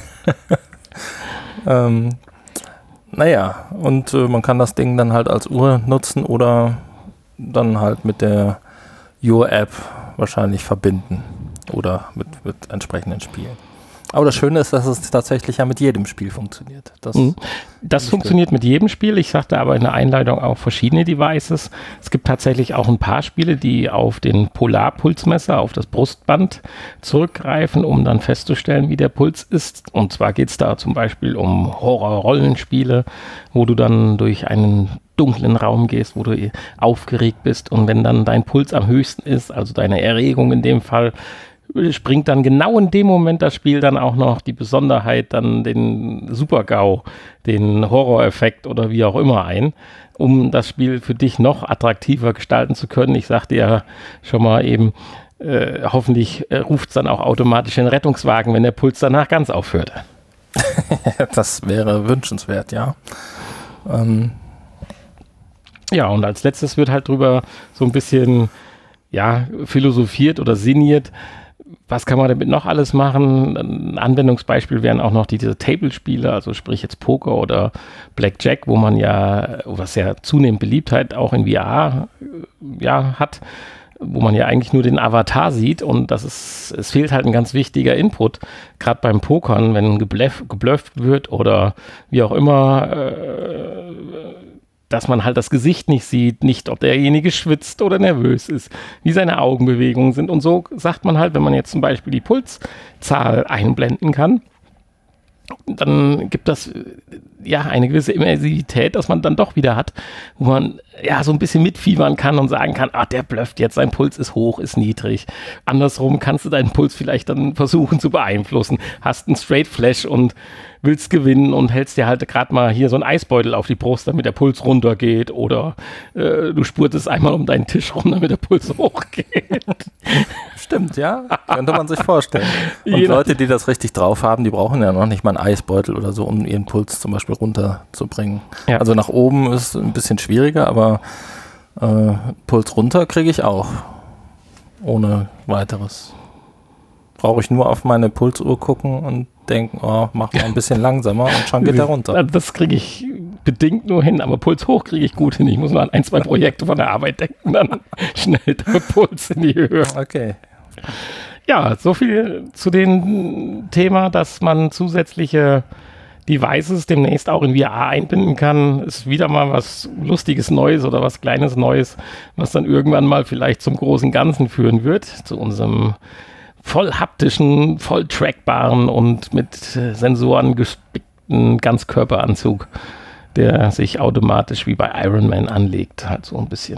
ähm, naja, und äh, man kann das Ding dann halt als Uhr nutzen oder dann halt mit der Your-App wahrscheinlich verbinden oder mit, mit entsprechenden Spielen. Aber das Schöne ist, dass es tatsächlich ja mit jedem Spiel funktioniert. Das, mhm. das funktioniert mit jedem Spiel. Ich sagte aber in der Einleitung auch verschiedene Devices. Es gibt tatsächlich auch ein paar Spiele, die auf den Polarpulsmesser, auf das Brustband zurückgreifen, um dann festzustellen, wie der Puls ist. Und zwar geht es da zum Beispiel um Horror-Rollenspiele, wo du dann durch einen dunklen Raum gehst, wo du aufgeregt bist. Und wenn dann dein Puls am höchsten ist, also deine Erregung in dem Fall, springt dann genau in dem Moment das Spiel dann auch noch die Besonderheit, dann den Super-GAU, den Horror-Effekt oder wie auch immer ein, um das Spiel für dich noch attraktiver gestalten zu können. Ich sagte ja schon mal eben, äh, hoffentlich äh, ruft es dann auch automatisch den Rettungswagen, wenn der Puls danach ganz aufhört. Das wäre wünschenswert, ja. Ähm. Ja, und als letztes wird halt drüber so ein bisschen ja, philosophiert oder sinniert. Was kann man damit noch alles machen? Ein Anwendungsbeispiel wären auch noch diese Table-Spiele, also sprich jetzt Poker oder Blackjack, wo man ja, was ja zunehmend Beliebtheit auch in V R ja, hat, wo man ja eigentlich nur den Avatar sieht und das ist, es fehlt halt ein ganz wichtiger Input, gerade beim Pokern, wenn gebluff, geblufft wird oder wie auch immer, äh, dass man halt das Gesicht nicht sieht, nicht ob derjenige schwitzt oder nervös ist, wie seine Augenbewegungen sind. Und so sagt man halt, wenn man jetzt zum Beispiel die Pulszahl einblenden kann, dann gibt das ja eine gewisse Immersivität, dass man dann doch wieder hat, wo man ja so ein bisschen mitfiebern kann und sagen kann, ah, der blufft jetzt, sein Puls ist hoch, ist niedrig. Andersrum kannst du deinen Puls vielleicht dann versuchen zu beeinflussen. Hast einen Straight Flash und willst gewinnen und hältst dir halt gerade mal hier so einen Eisbeutel auf die Brust, damit der Puls runtergeht oder äh, du spurtest einmal um deinen Tisch rum, damit der Puls hochgeht. Stimmt, ja. Könnte man sich vorstellen. Und Je Leute, die das richtig drauf haben, die brauchen ja noch nicht mal einen Eisbeutel oder so, um ihren Puls zum Beispiel runterzubringen. Ja. Also nach oben ist ein bisschen schwieriger, aber äh, Puls runter kriege ich auch. Ohne weiteres. Brauche ich nur auf meine Pulsuhr gucken und denken, oh, mach mal ein bisschen langsamer und schon geht er runter. Das kriege ich bedingt nur hin, aber Puls hoch kriege ich gut hin. Ich muss nur an ein, zwei Projekte von der Arbeit denken, dann schnell der Puls in die Höhe. Okay. Ja, so viel zu dem Thema, dass man zusätzliche Devices demnächst auch in V R einbinden kann. Ist wieder mal was Lustiges Neues oder was Kleines Neues, was dann irgendwann mal vielleicht zum großen Ganzen führen wird, zu unserem voll haptischen, voll trackbaren und mit äh, Sensoren gespickten Ganzkörperanzug, der sich automatisch wie bei Iron Man anlegt, halt so ein bisschen.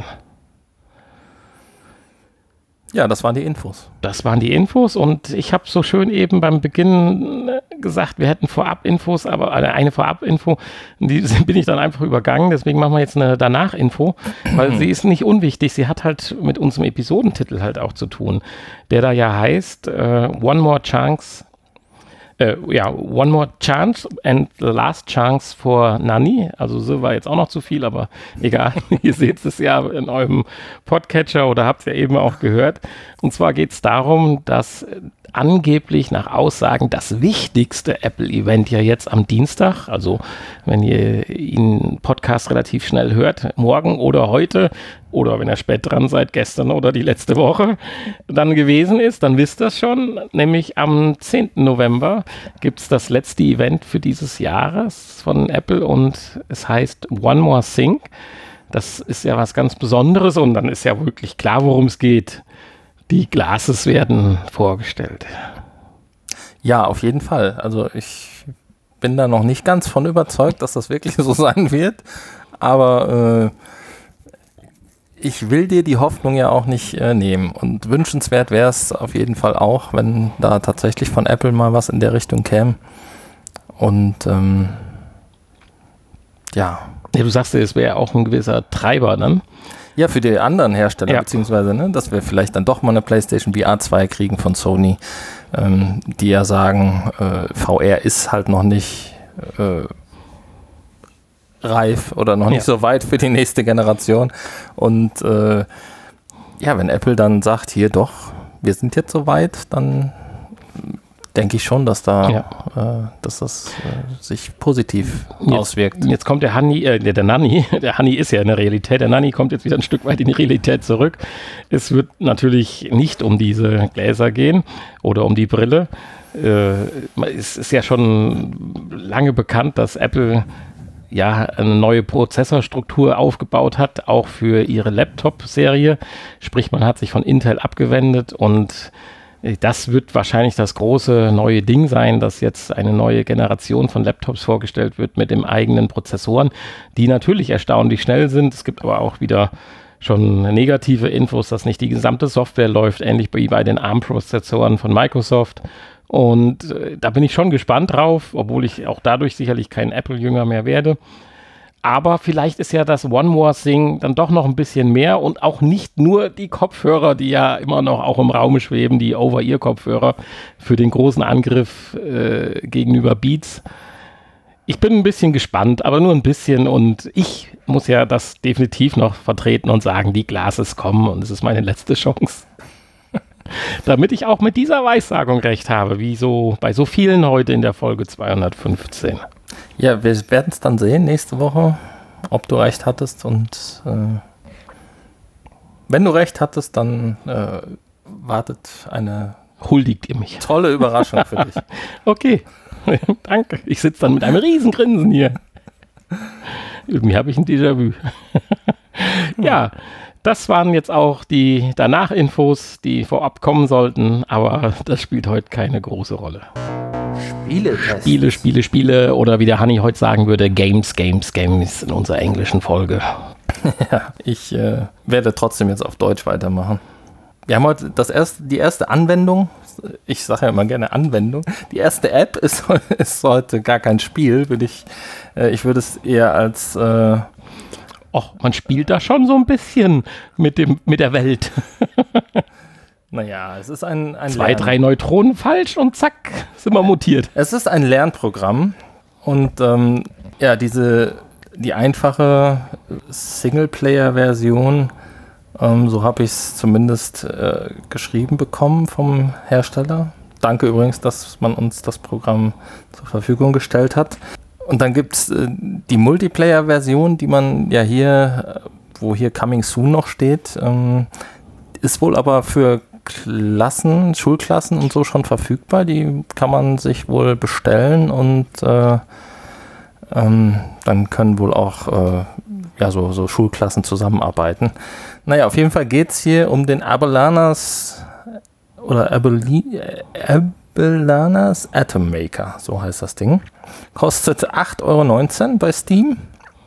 Ja, das waren die Infos. Das waren die Infos und ich habe so schön eben beim Beginn gesagt, wir hätten Vorab-Infos, aber eine Vorab-Info, die bin ich dann einfach übergangen, deswegen machen wir jetzt eine Danach-Info, weil sie ist nicht unwichtig, sie hat halt mit unserem Episodentitel halt auch zu tun, der da ja heißt uh, One More Chance, äh, ja, One More Chance and the Last Chance for Nani. Also so war jetzt auch noch zu viel, aber egal. Ihr seht es ja in eurem Podcatcher oder habt es ja eben auch gehört. Und zwar geht es darum, dass angeblich nach Aussagen das wichtigste Apple-Event ja jetzt am Dienstag, also wenn ihr ihn Podcast relativ schnell hört, morgen oder heute oder wenn ihr spät dran seid, gestern oder die letzte Woche, dann gewesen ist, dann wisst ihr das schon, nämlich am zehnten November gibt es das letzte Event für dieses Jahres von Apple und es heißt One More Thing. Das ist ja was ganz Besonderes und dann ist ja wirklich klar, worum es geht. Die Glasses werden vorgestellt. Ja, auf jeden Fall. Also ich bin da noch nicht ganz von überzeugt, dass das wirklich so sein wird. Aber äh, ich will dir die Hoffnung ja auch nicht äh, nehmen. Und wünschenswert wäre es auf jeden Fall auch, wenn da tatsächlich von Apple mal was in der Richtung käme. Und ähm, ja. ja. Du sagst ja, es wäre auch ein gewisser Treiber dann. Ja, für die anderen Hersteller, Ja. beziehungsweise, ne, dass wir vielleicht dann doch mal eine PlayStation V R zwei kriegen von Sony, ähm, die ja sagen, äh, V R ist halt noch nicht äh, reif oder noch nicht Ja. so weit für die nächste Generation. Und äh, ja, wenn Apple dann sagt, hier doch, wir sind jetzt so weit, dann denke ich schon, dass da, Ja. äh, dass das äh, sich positiv Jetzt, auswirkt. jetzt kommt der Honey, äh, der, der Nanny, der Honey ist ja in der Realität, der Nanny kommt jetzt wieder ein Stück weit in die Realität zurück. Es wird natürlich nicht um diese Gläser gehen oder um die Brille. Äh, es ist ja schon lange bekannt, dass Apple ja eine neue Prozessorstruktur aufgebaut hat, auch für ihre Laptop-Serie. Sprich, man hat sich von Intel abgewendet und das wird wahrscheinlich das große neue Ding sein, dass jetzt eine neue Generation von Laptops vorgestellt wird mit dem eigenen Prozessoren, die natürlich erstaunlich schnell sind. Es gibt aber auch wieder schon negative Infos, dass nicht die gesamte Software läuft, ähnlich wie bei den ARM-Prozessoren von Microsoft. Und äh, da bin ich schon gespannt drauf, obwohl ich auch dadurch sicherlich kein Apple-Jünger mehr werde. Aber vielleicht ist ja das One More Thing dann doch noch ein bisschen mehr und auch nicht nur die Kopfhörer, die ja immer noch auch im Raum schweben, die Over-Ear-Kopfhörer für den großen Angriff äh, gegenüber Beats. Ich bin ein bisschen gespannt, aber nur ein bisschen und ich muss ja das definitiv noch vertreten und sagen, die Glasses kommen und es ist meine letzte Chance. Damit ich auch mit dieser Weissagung recht habe, wie so bei so vielen heute in der Folge zweihundertfünfzehn. Ja, wir werden es dann sehen nächste Woche, ob du recht hattest. Und äh, wenn du recht hattest, dann äh, wartet eine Huldigt ihr mich. tolle Überraschung für dich. Okay, danke. Ich sitze dann mit einem riesen Grinsen hier. Irgendwie habe ich ein Déjà-vu. Ja, das waren jetzt auch die Danach-Infos, die vorab kommen sollten, aber das spielt heute keine große Rolle. Spiele-Test. Spiele, Spiele, Spiele oder wie der Hanni heute sagen würde, Games, Games, Games in unserer englischen Folge. Ja, ich äh, werde trotzdem jetzt auf Deutsch weitermachen. Wir haben heute das erste, die erste Anwendung, ich sage ja immer gerne Anwendung, die erste App ist, ist heute gar kein Spiel, würde ich, äh, ich würde es eher als... Äh, Och, man spielt da schon so ein bisschen mit, dem, mit der Welt. naja, es ist ein, ein Zwei, Lern- drei Neutronen falsch und zack, sind wir mutiert. Es ist ein Lernprogramm und ähm, ja, diese die einfache Singleplayer-Version, ähm, so habe ich es zumindest äh, geschrieben bekommen vom Hersteller. Danke übrigens, dass man uns das Programm zur Verfügung gestellt hat. Und dann gibt es äh, die Multiplayer-Version, die man ja hier, äh, wo hier Coming Soon noch steht, ähm, ist wohl aber für Klassen, Schulklassen und so schon verfügbar. Die kann man sich wohl bestellen und äh, ähm, dann können wohl auch äh, ja, so, so Schulklassen zusammenarbeiten. Naja, auf jeden Fall geht es hier um den Abellanas oder Abeli, Abellanas Atom Maker, so heißt das Ding. Kostet acht Euro neunzehn bei Steam.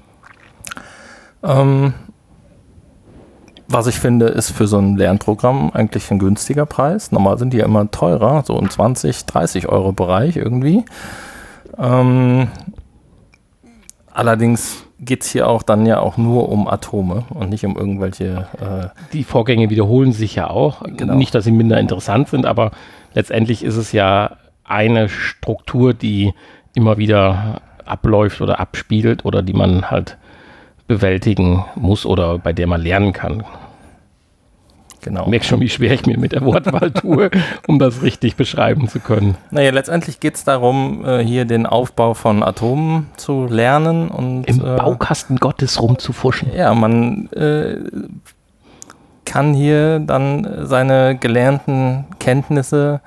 Ähm, Was ich finde, ist für so ein Lernprogramm eigentlich ein günstiger Preis. Normal sind die ja immer teurer, so im zwanzig, dreißig Euro Bereich irgendwie. Ähm, allerdings geht es hier auch dann ja auch nur um Atome und nicht um irgendwelche... Äh, Die Vorgänge wiederholen sich ja auch. Genau. Nicht, dass sie minder interessant sind, aber letztendlich ist es ja eine Struktur, die immer wieder abläuft oder abspielt oder die man halt bewältigen muss oder bei der man lernen kann. genau. Ich merke schon, wie schwer ich mir mit der Wortwahl tue, um das richtig beschreiben zu können. Naja, letztendlich geht es darum, äh, hier den Aufbau von Atomen zu lernen. Und, Im äh, Baukasten Gottes rumzufuschen. Ja, man äh, kann hier dann seine gelernten Kenntnisse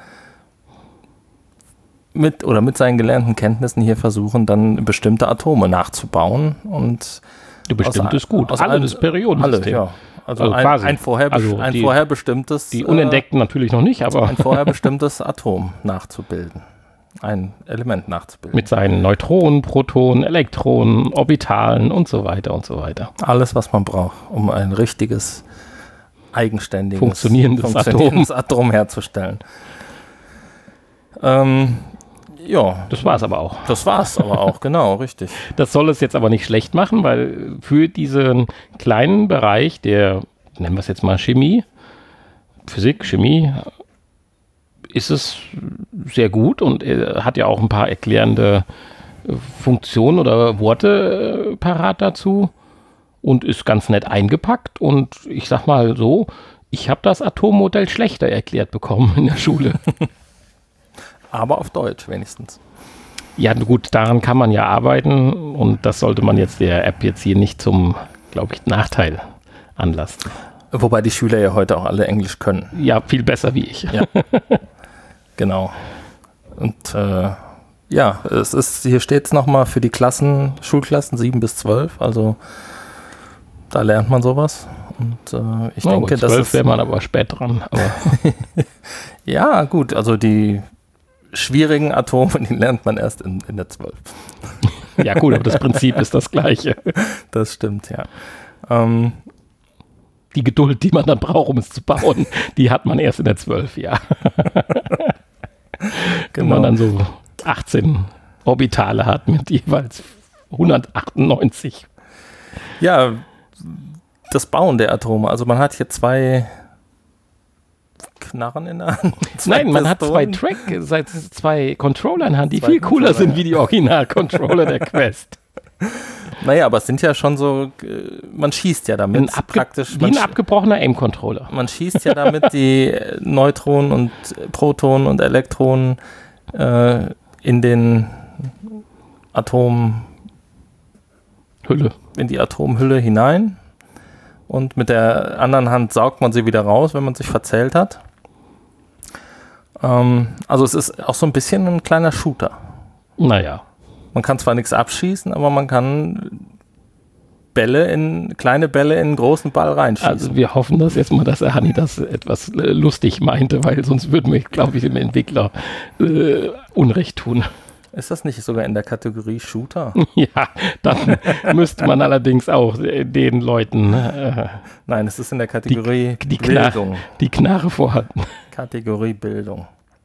mit oder mit seinen gelernten Kenntnissen hier versuchen, dann bestimmte Atome nachzubauen und Du bestimmt aus- ist gut. aus Alle einem- das Periodensystem. alle, ja. Also, Also ein, quasi. ein, vorher, Also ein die- vorher bestimmtes Die unentdeckten natürlich noch nicht, äh, aber ein vorher bestimmtes Atom nachzubilden. Ein Element nachzubilden. mit seinen Neutronen, Protonen, Elektronen, Orbitalen und so weiter und so weiter. Alles, was man braucht, um ein richtiges, eigenständiges, Funktionierendes funktionierendes Atom herzustellen. Ähm, Ja. Das war es aber auch. Das war es aber auch, genau, richtig. Das soll es jetzt aber nicht schlecht machen, weil für diesen kleinen Bereich der, nennen wir es jetzt mal Chemie, Physik, Chemie, ist es sehr gut und er hat ja auch ein paar erklärende Funktionen oder Worte äh, parat dazu und ist ganz nett eingepackt und ich sag mal so, ich habe das Atommodell schlechter erklärt bekommen in der Schule. Aber auf Deutsch wenigstens. Ja gut, daran kann man ja arbeiten und das sollte man jetzt der App jetzt hier nicht zum, glaube ich, Nachteil anlassen. Wobei die Schüler ja heute auch alle Englisch können. Ja, viel besser wie ich. Ja. Genau. Und äh, ja, es ist, hier steht es nochmal für die Klassen, Schulklassen sieben bis zwölf, also da lernt man sowas. Und äh, ich oh, denke, das ist... wäre man aber spät dran. Aber ja, gut, also die schwierigen Atome, die lernt man erst in, in der zwölf. Ja gut, aber das Prinzip ist das gleiche. Das stimmt, ja. Ähm, die Geduld, die man dann braucht, um es zu bauen, die hat man erst in der zwölf, ja. Genau. Wenn man dann so achtzehn Orbitale hat mit jeweils hundertachtundneunzig. Ja, das Bauen der Atome. Also man hat hier zwei Knarren in der Hand. Nein, man hat zwei Track, zwei Controller in der Hand, die zwei viel cooler Controller, sind ja. wie die Original-Controller der Quest. Naja, aber es sind ja schon so, man schießt ja damit Ein abge- praktisch. Wie Man, ein abgebrochener Aim-Controller. man schießt ja damit die Neutronen und Protonen und Elektronen äh, in den Atom, Hülle. in die Atomhülle hinein und mit der anderen Hand saugt man sie wieder raus, wenn man sich verzählt hat. Ähm, also es ist auch so ein bisschen ein kleiner Shooter. Naja. Man kann zwar nichts abschießen, aber man kann Bälle in, kleine Bälle in einen großen Ball reinschießen. Also wir hoffen das jetzt mal, dass der Hanni das etwas äh, lustig meinte, weil sonst würden wir, glaube ich, dem Entwickler äh, Unrecht tun. Ist das nicht sogar in der Kategorie Shooter? Ja, dann müsste man allerdings auch äh, den Leuten äh, Nein, es ist in der Kategorie die, die, Knar Bildung. die Knarre vorhalten. Kategorie Bildung.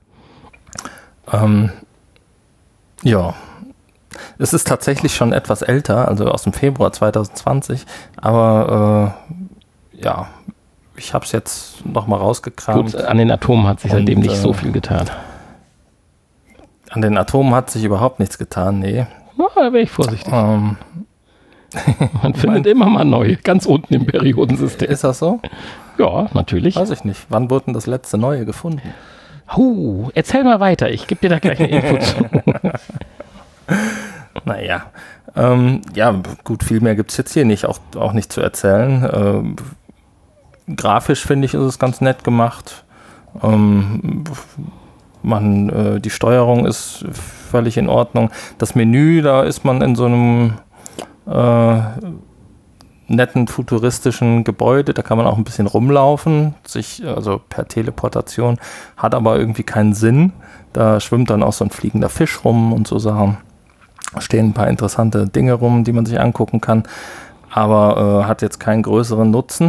Ähm, ja. Es ist tatsächlich schon etwas älter, also aus dem Februar zwanzig zwanzig, aber äh, ja, ich habe es jetzt nochmal rausgekramt. Gut, an den Atomen hat sich Und, seitdem nicht äh, so viel getan. An den Atomen hat sich überhaupt nichts getan, nee. Na, da wäre ich vorsichtig. Ähm, Man findet immer mal neue, ganz unten im Periodensystem. ist das so? Ja, natürlich. Weiß ich nicht. Wann wurde denn das letzte neue gefunden? Huh, erzähl mal weiter, ich gebe dir da gleich eine Info zu. Naja, ähm, ja, gut, viel mehr gibt es jetzt hier nicht, auch, auch nicht zu erzählen. Ähm, grafisch finde ich, ist es ganz nett gemacht. Ähm, man, äh, die Steuerung ist völlig in Ordnung. Das Menü, da ist man in so einem äh, netten futuristischen Gebäude, da kann man auch ein bisschen rumlaufen, sich, also per Teleportation, hat aber irgendwie keinen Sinn. Da schwimmt dann auch so ein fliegender Fisch rum und so Sachen. Stehen ein paar interessante Dinge rum, die man sich angucken kann, aber äh, hat jetzt keinen größeren Nutzen.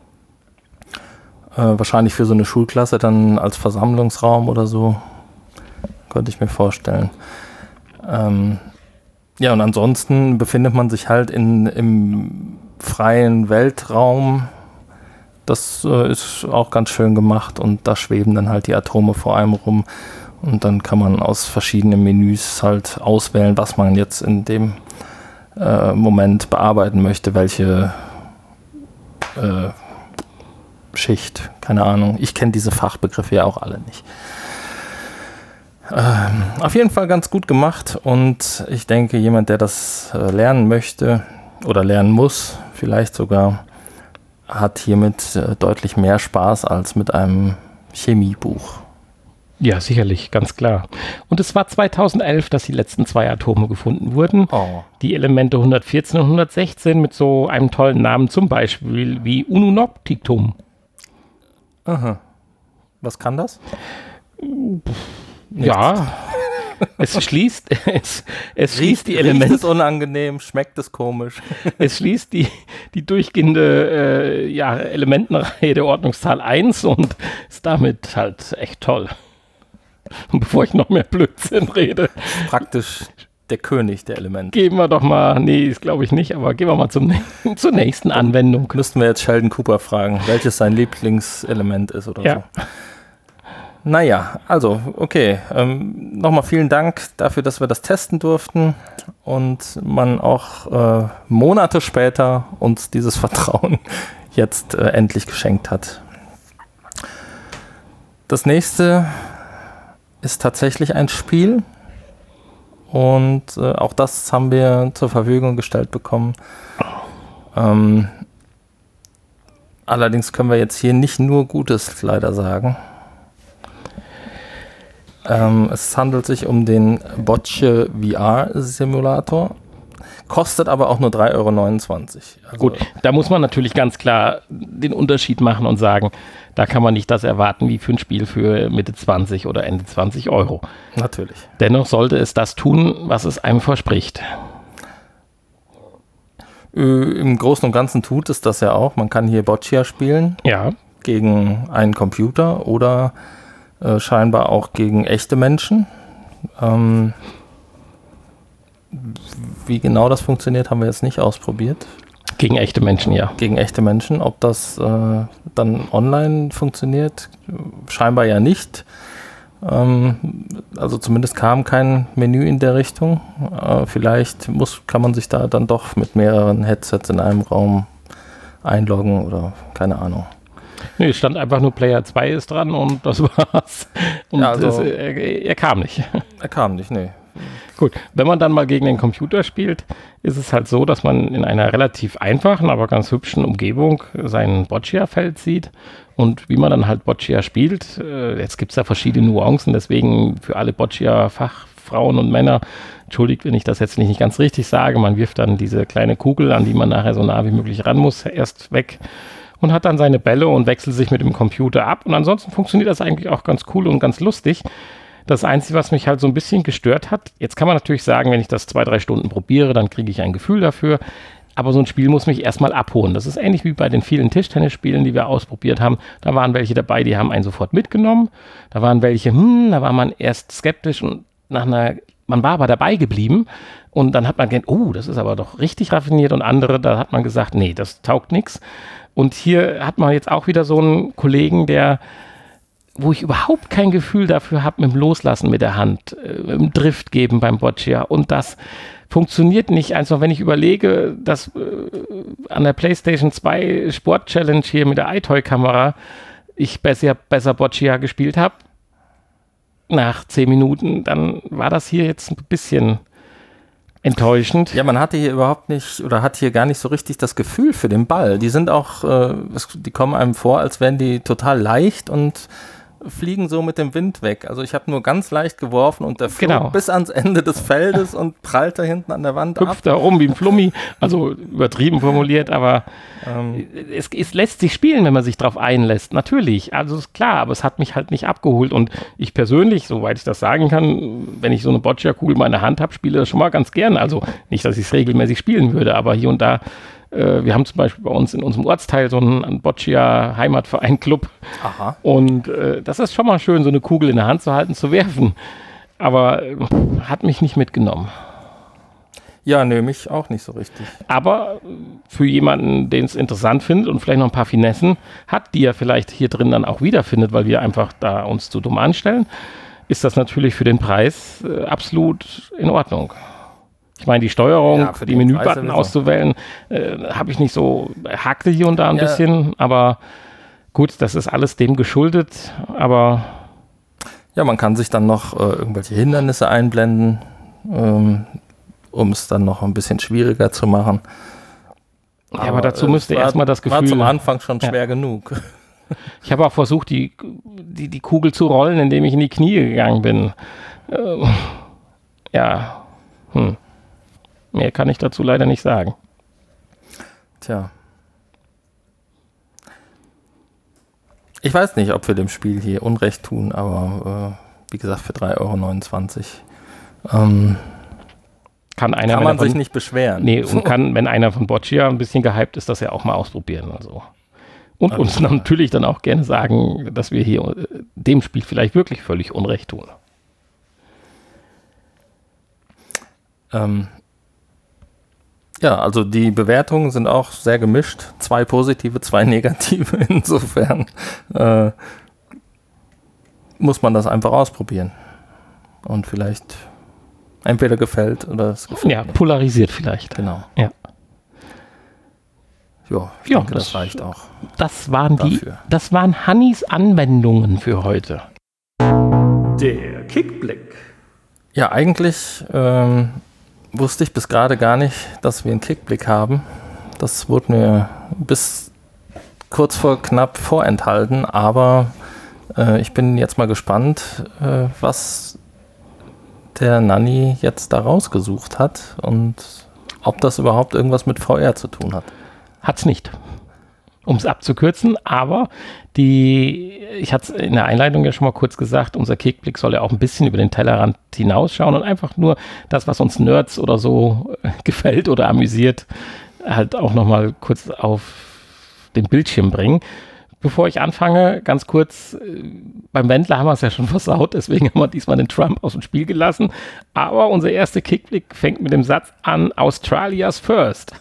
Äh, wahrscheinlich für so eine Schulklasse dann als Versammlungsraum oder so, könnte ich mir vorstellen. Ähm, ja, und ansonsten befindet man sich halt in, im freien Weltraum. Das äh, ist auch ganz schön gemacht und da schweben dann halt die Atome vor einem rum. Und dann kann man aus verschiedenen Menüs halt auswählen, was man jetzt in dem äh, Moment bearbeiten möchte, welche äh, Schicht, keine Ahnung. Ich kenne diese Fachbegriffe ja auch alle nicht. Ähm, auf jeden Fall ganz gut gemacht und ich denke, jemand, der das äh, lernen möchte oder lernen muss, vielleicht sogar, hat hiermit äh, deutlich mehr Spaß als mit einem Chemiebuch. Ja, sicherlich, ganz klar. Und es war zweitausendelf, dass die letzten zwei Atome gefunden wurden. Oh. Die Elemente hundertvierzehn und hundertsechzehn mit so einem tollen Namen, zum Beispiel wie Ununoctitum. Aha. Was kann das? Ja, es schließt, es, es schließt die Riecht Elemente, es unangenehm, schmeckt es komisch. es schließt die, die durchgehende äh, ja, Elementenreihe der Ordnungszahl eins und ist damit halt echt toll. bevor ich noch mehr Blödsinn rede. Praktisch der König der Elemente. Gehen wir doch mal, nee, das glaube ich nicht, aber gehen wir mal zum, zur nächsten Anwendung. Müssten wir jetzt Sheldon Cooper fragen, welches sein Lieblingselement ist oder ja. so. Naja, also, okay. Ähm, Nochmal vielen Dank dafür, dass wir das testen durften und man auch äh, Monate später uns dieses Vertrauen jetzt äh, endlich geschenkt hat. Das nächste ist tatsächlich ein Spiel und äh, auch das haben wir zur Verfügung gestellt bekommen. Ähm, allerdings können wir jetzt hier nicht nur Gutes leider sagen. Ähm, es handelt sich um den Bocce V R-Simulator, kostet aber auch nur drei Euro neunundzwanzig. Also gut, da muss man natürlich ganz klar den Unterschied machen und sagen, da kann man nicht das erwarten wie für ein Spiel für Mitte zwanzig oder Ende zwanzig Euro. Natürlich. Dennoch sollte es das tun, was es einem verspricht. Äh, Im Großen und Ganzen tut es das ja auch. Man kann hier Boccia spielen. Ja. Gegen einen Computer oder äh, scheinbar auch gegen echte Menschen. Ähm, wie genau das funktioniert, haben wir jetzt nicht ausprobiert. Gegen echte Menschen, ja. Gegen echte Menschen. Ob das äh, dann online funktioniert, scheinbar ja nicht. Ähm, also zumindest kam kein Menü in der Richtung. Äh, vielleicht muss, kann man sich da dann doch mit mehreren Headsets in einem Raum einloggen oder keine Ahnung. Nee, es stand einfach nur Player zwei ist dran und das war's. Und ja, also, das, er, er kam nicht. Er kam nicht, nee. Gut, wenn man dann mal gegen den Computer spielt, ist es halt so, dass man in einer relativ einfachen, aber ganz hübschen Umgebung sein Boccia-Feld sieht und wie man dann halt Boccia spielt. Äh, jetzt gibt es da verschiedene Nuancen, deswegen für alle Boccia-Fachfrauen und Männer, entschuldigt, wenn ich das jetzt nicht, nicht ganz richtig sage, man wirft dann diese kleine Kugel, an die man nachher so nah wie möglich ran muss, erst weg und hat dann seine Bälle und wechselt sich mit dem Computer ab und ansonsten funktioniert das eigentlich auch ganz cool und ganz lustig. Das Einzige, was mich halt so ein bisschen gestört hat, jetzt kann man natürlich sagen, wenn ich das zwei, drei Stunden probiere, dann kriege ich ein Gefühl dafür, aber so ein Spiel muss mich erstmal abholen. Das ist ähnlich wie bei den vielen Tischtennisspielen, die wir ausprobiert haben. Da waren welche dabei, die haben einen sofort mitgenommen. Da waren welche, hm, da war man erst skeptisch und nach einer, man war aber dabei geblieben und dann hat man gedacht, oh, das ist aber doch richtig raffiniert und andere, da hat man gesagt, nee, das taugt nichts. Und hier hat man jetzt auch wieder so einen Kollegen, der wo ich überhaupt kein Gefühl dafür habe mit dem Loslassen mit der Hand, äh, mit dem Drift geben beim Boccia. Und das funktioniert nicht. Einfach, wenn ich überlege, dass äh, an der PlayStation zwei Sport Challenge hier mit der iToy-Kamera ich besser, besser Boccia gespielt habe, nach zehn Minuten, dann war das hier jetzt ein bisschen enttäuschend. Ja, man hatte hier überhaupt nicht oder hat hier gar nicht so richtig das Gefühl für den Ball. Die sind auch, äh, die kommen einem vor, als wären die total leicht und fliegen so mit dem Wind weg. Also ich habe nur ganz leicht geworfen und der flog genau. bis ans Ende des Feldes und prallte hinten an der Wand Hüpft ab. da rum wie ein Flummi, also übertrieben formuliert, aber ähm. es, es lässt sich spielen, wenn man sich drauf einlässt, natürlich, also ist klar, aber es hat mich halt nicht abgeholt und ich persönlich, soweit ich das sagen kann, wenn ich so eine Boccia-Kugel in meiner Hand habe, spiele das schon mal ganz gerne, also nicht, dass ich es regelmäßig spielen würde, aber hier und da wir haben zum Beispiel bei uns in unserem Ortsteil so einen, einen Boccia-Heimatverein-Club. Aha. Und äh, das ist schon mal schön, so eine Kugel in der Hand zu halten, zu werfen. Aber äh, hat mich nicht mitgenommen. Ja, nö, mich auch nicht so richtig. Aber für jemanden, den es interessant findet und vielleicht noch ein paar Finessen hat, die er vielleicht hier drin dann auch wiederfindet, weil wir einfach da uns zu dumm anstellen, ist das natürlich für den Preis äh, absolut in Ordnung. Ich meine, die Steuerung, ja, die Menübutton auszuwählen, äh, habe ich nicht so, hakte hier und da ein ja. bisschen, aber gut, das ist alles dem geschuldet, aber... Ja, man kann sich dann noch äh, irgendwelche Hindernisse einblenden, ähm, um es dann noch ein bisschen schwieriger zu machen. Aber, ja, aber dazu müsste erstmal das Gefühl... War zum Anfang schon schwer ja. genug. Ich habe auch versucht, die, die, die Kugel zu rollen, indem ich in die Knie gegangen bin. Äh, ja, hm. Mehr kann ich dazu leider nicht sagen. Tja. Ich weiß nicht, ob wir dem Spiel hier Unrecht tun, aber äh, wie gesagt, für drei Euro neunundzwanzig ähm, kann, einer, kann man von, sich nicht beschweren. Nee, und kann, wenn einer von Boccia ein bisschen gehypt ist, das ja auch mal ausprobieren. Also. Und also, uns natürlich dann auch gerne sagen, dass wir hier dem Spiel vielleicht wirklich völlig Unrecht tun. Ähm, ja, also die Bewertungen sind auch sehr gemischt. Zwei positive, zwei negative. Insofern äh, muss man das einfach ausprobieren. Und vielleicht entweder gefällt oder es gefällt Ja, nicht. polarisiert vielleicht. Genau. Ja. Jo, ich Ja, denke, das, das- reicht auch. Das waren die, Dafür. das waren Hannys Anwendungen für heute. Der Kickblick. Ja, eigentlich ähm, wusste ich bis gerade gar nicht, dass wir einen Kickblick haben. Das wurde mir bis kurz vor knapp vorenthalten, aber äh, ich bin jetzt mal gespannt, äh, was der Nanni jetzt da rausgesucht hat und ob das überhaupt irgendwas mit V R zu tun hat. Hat's nicht. Um es abzukürzen, aber die, ich hatte es in der Einleitung ja schon mal kurz gesagt, unser Kickblick soll ja auch ein bisschen über den Tellerrand hinausschauen und einfach nur das, was uns Nerds oder so äh, gefällt oder amüsiert, halt auch nochmal kurz auf den Bildschirm bringen. Bevor ich anfange, ganz kurz, äh, beim Wendler haben wir es ja schon versaut, deswegen haben wir diesmal den Trump aus dem Spiel gelassen. Aber unser erster Kickblick fängt mit dem Satz an, Australia's First.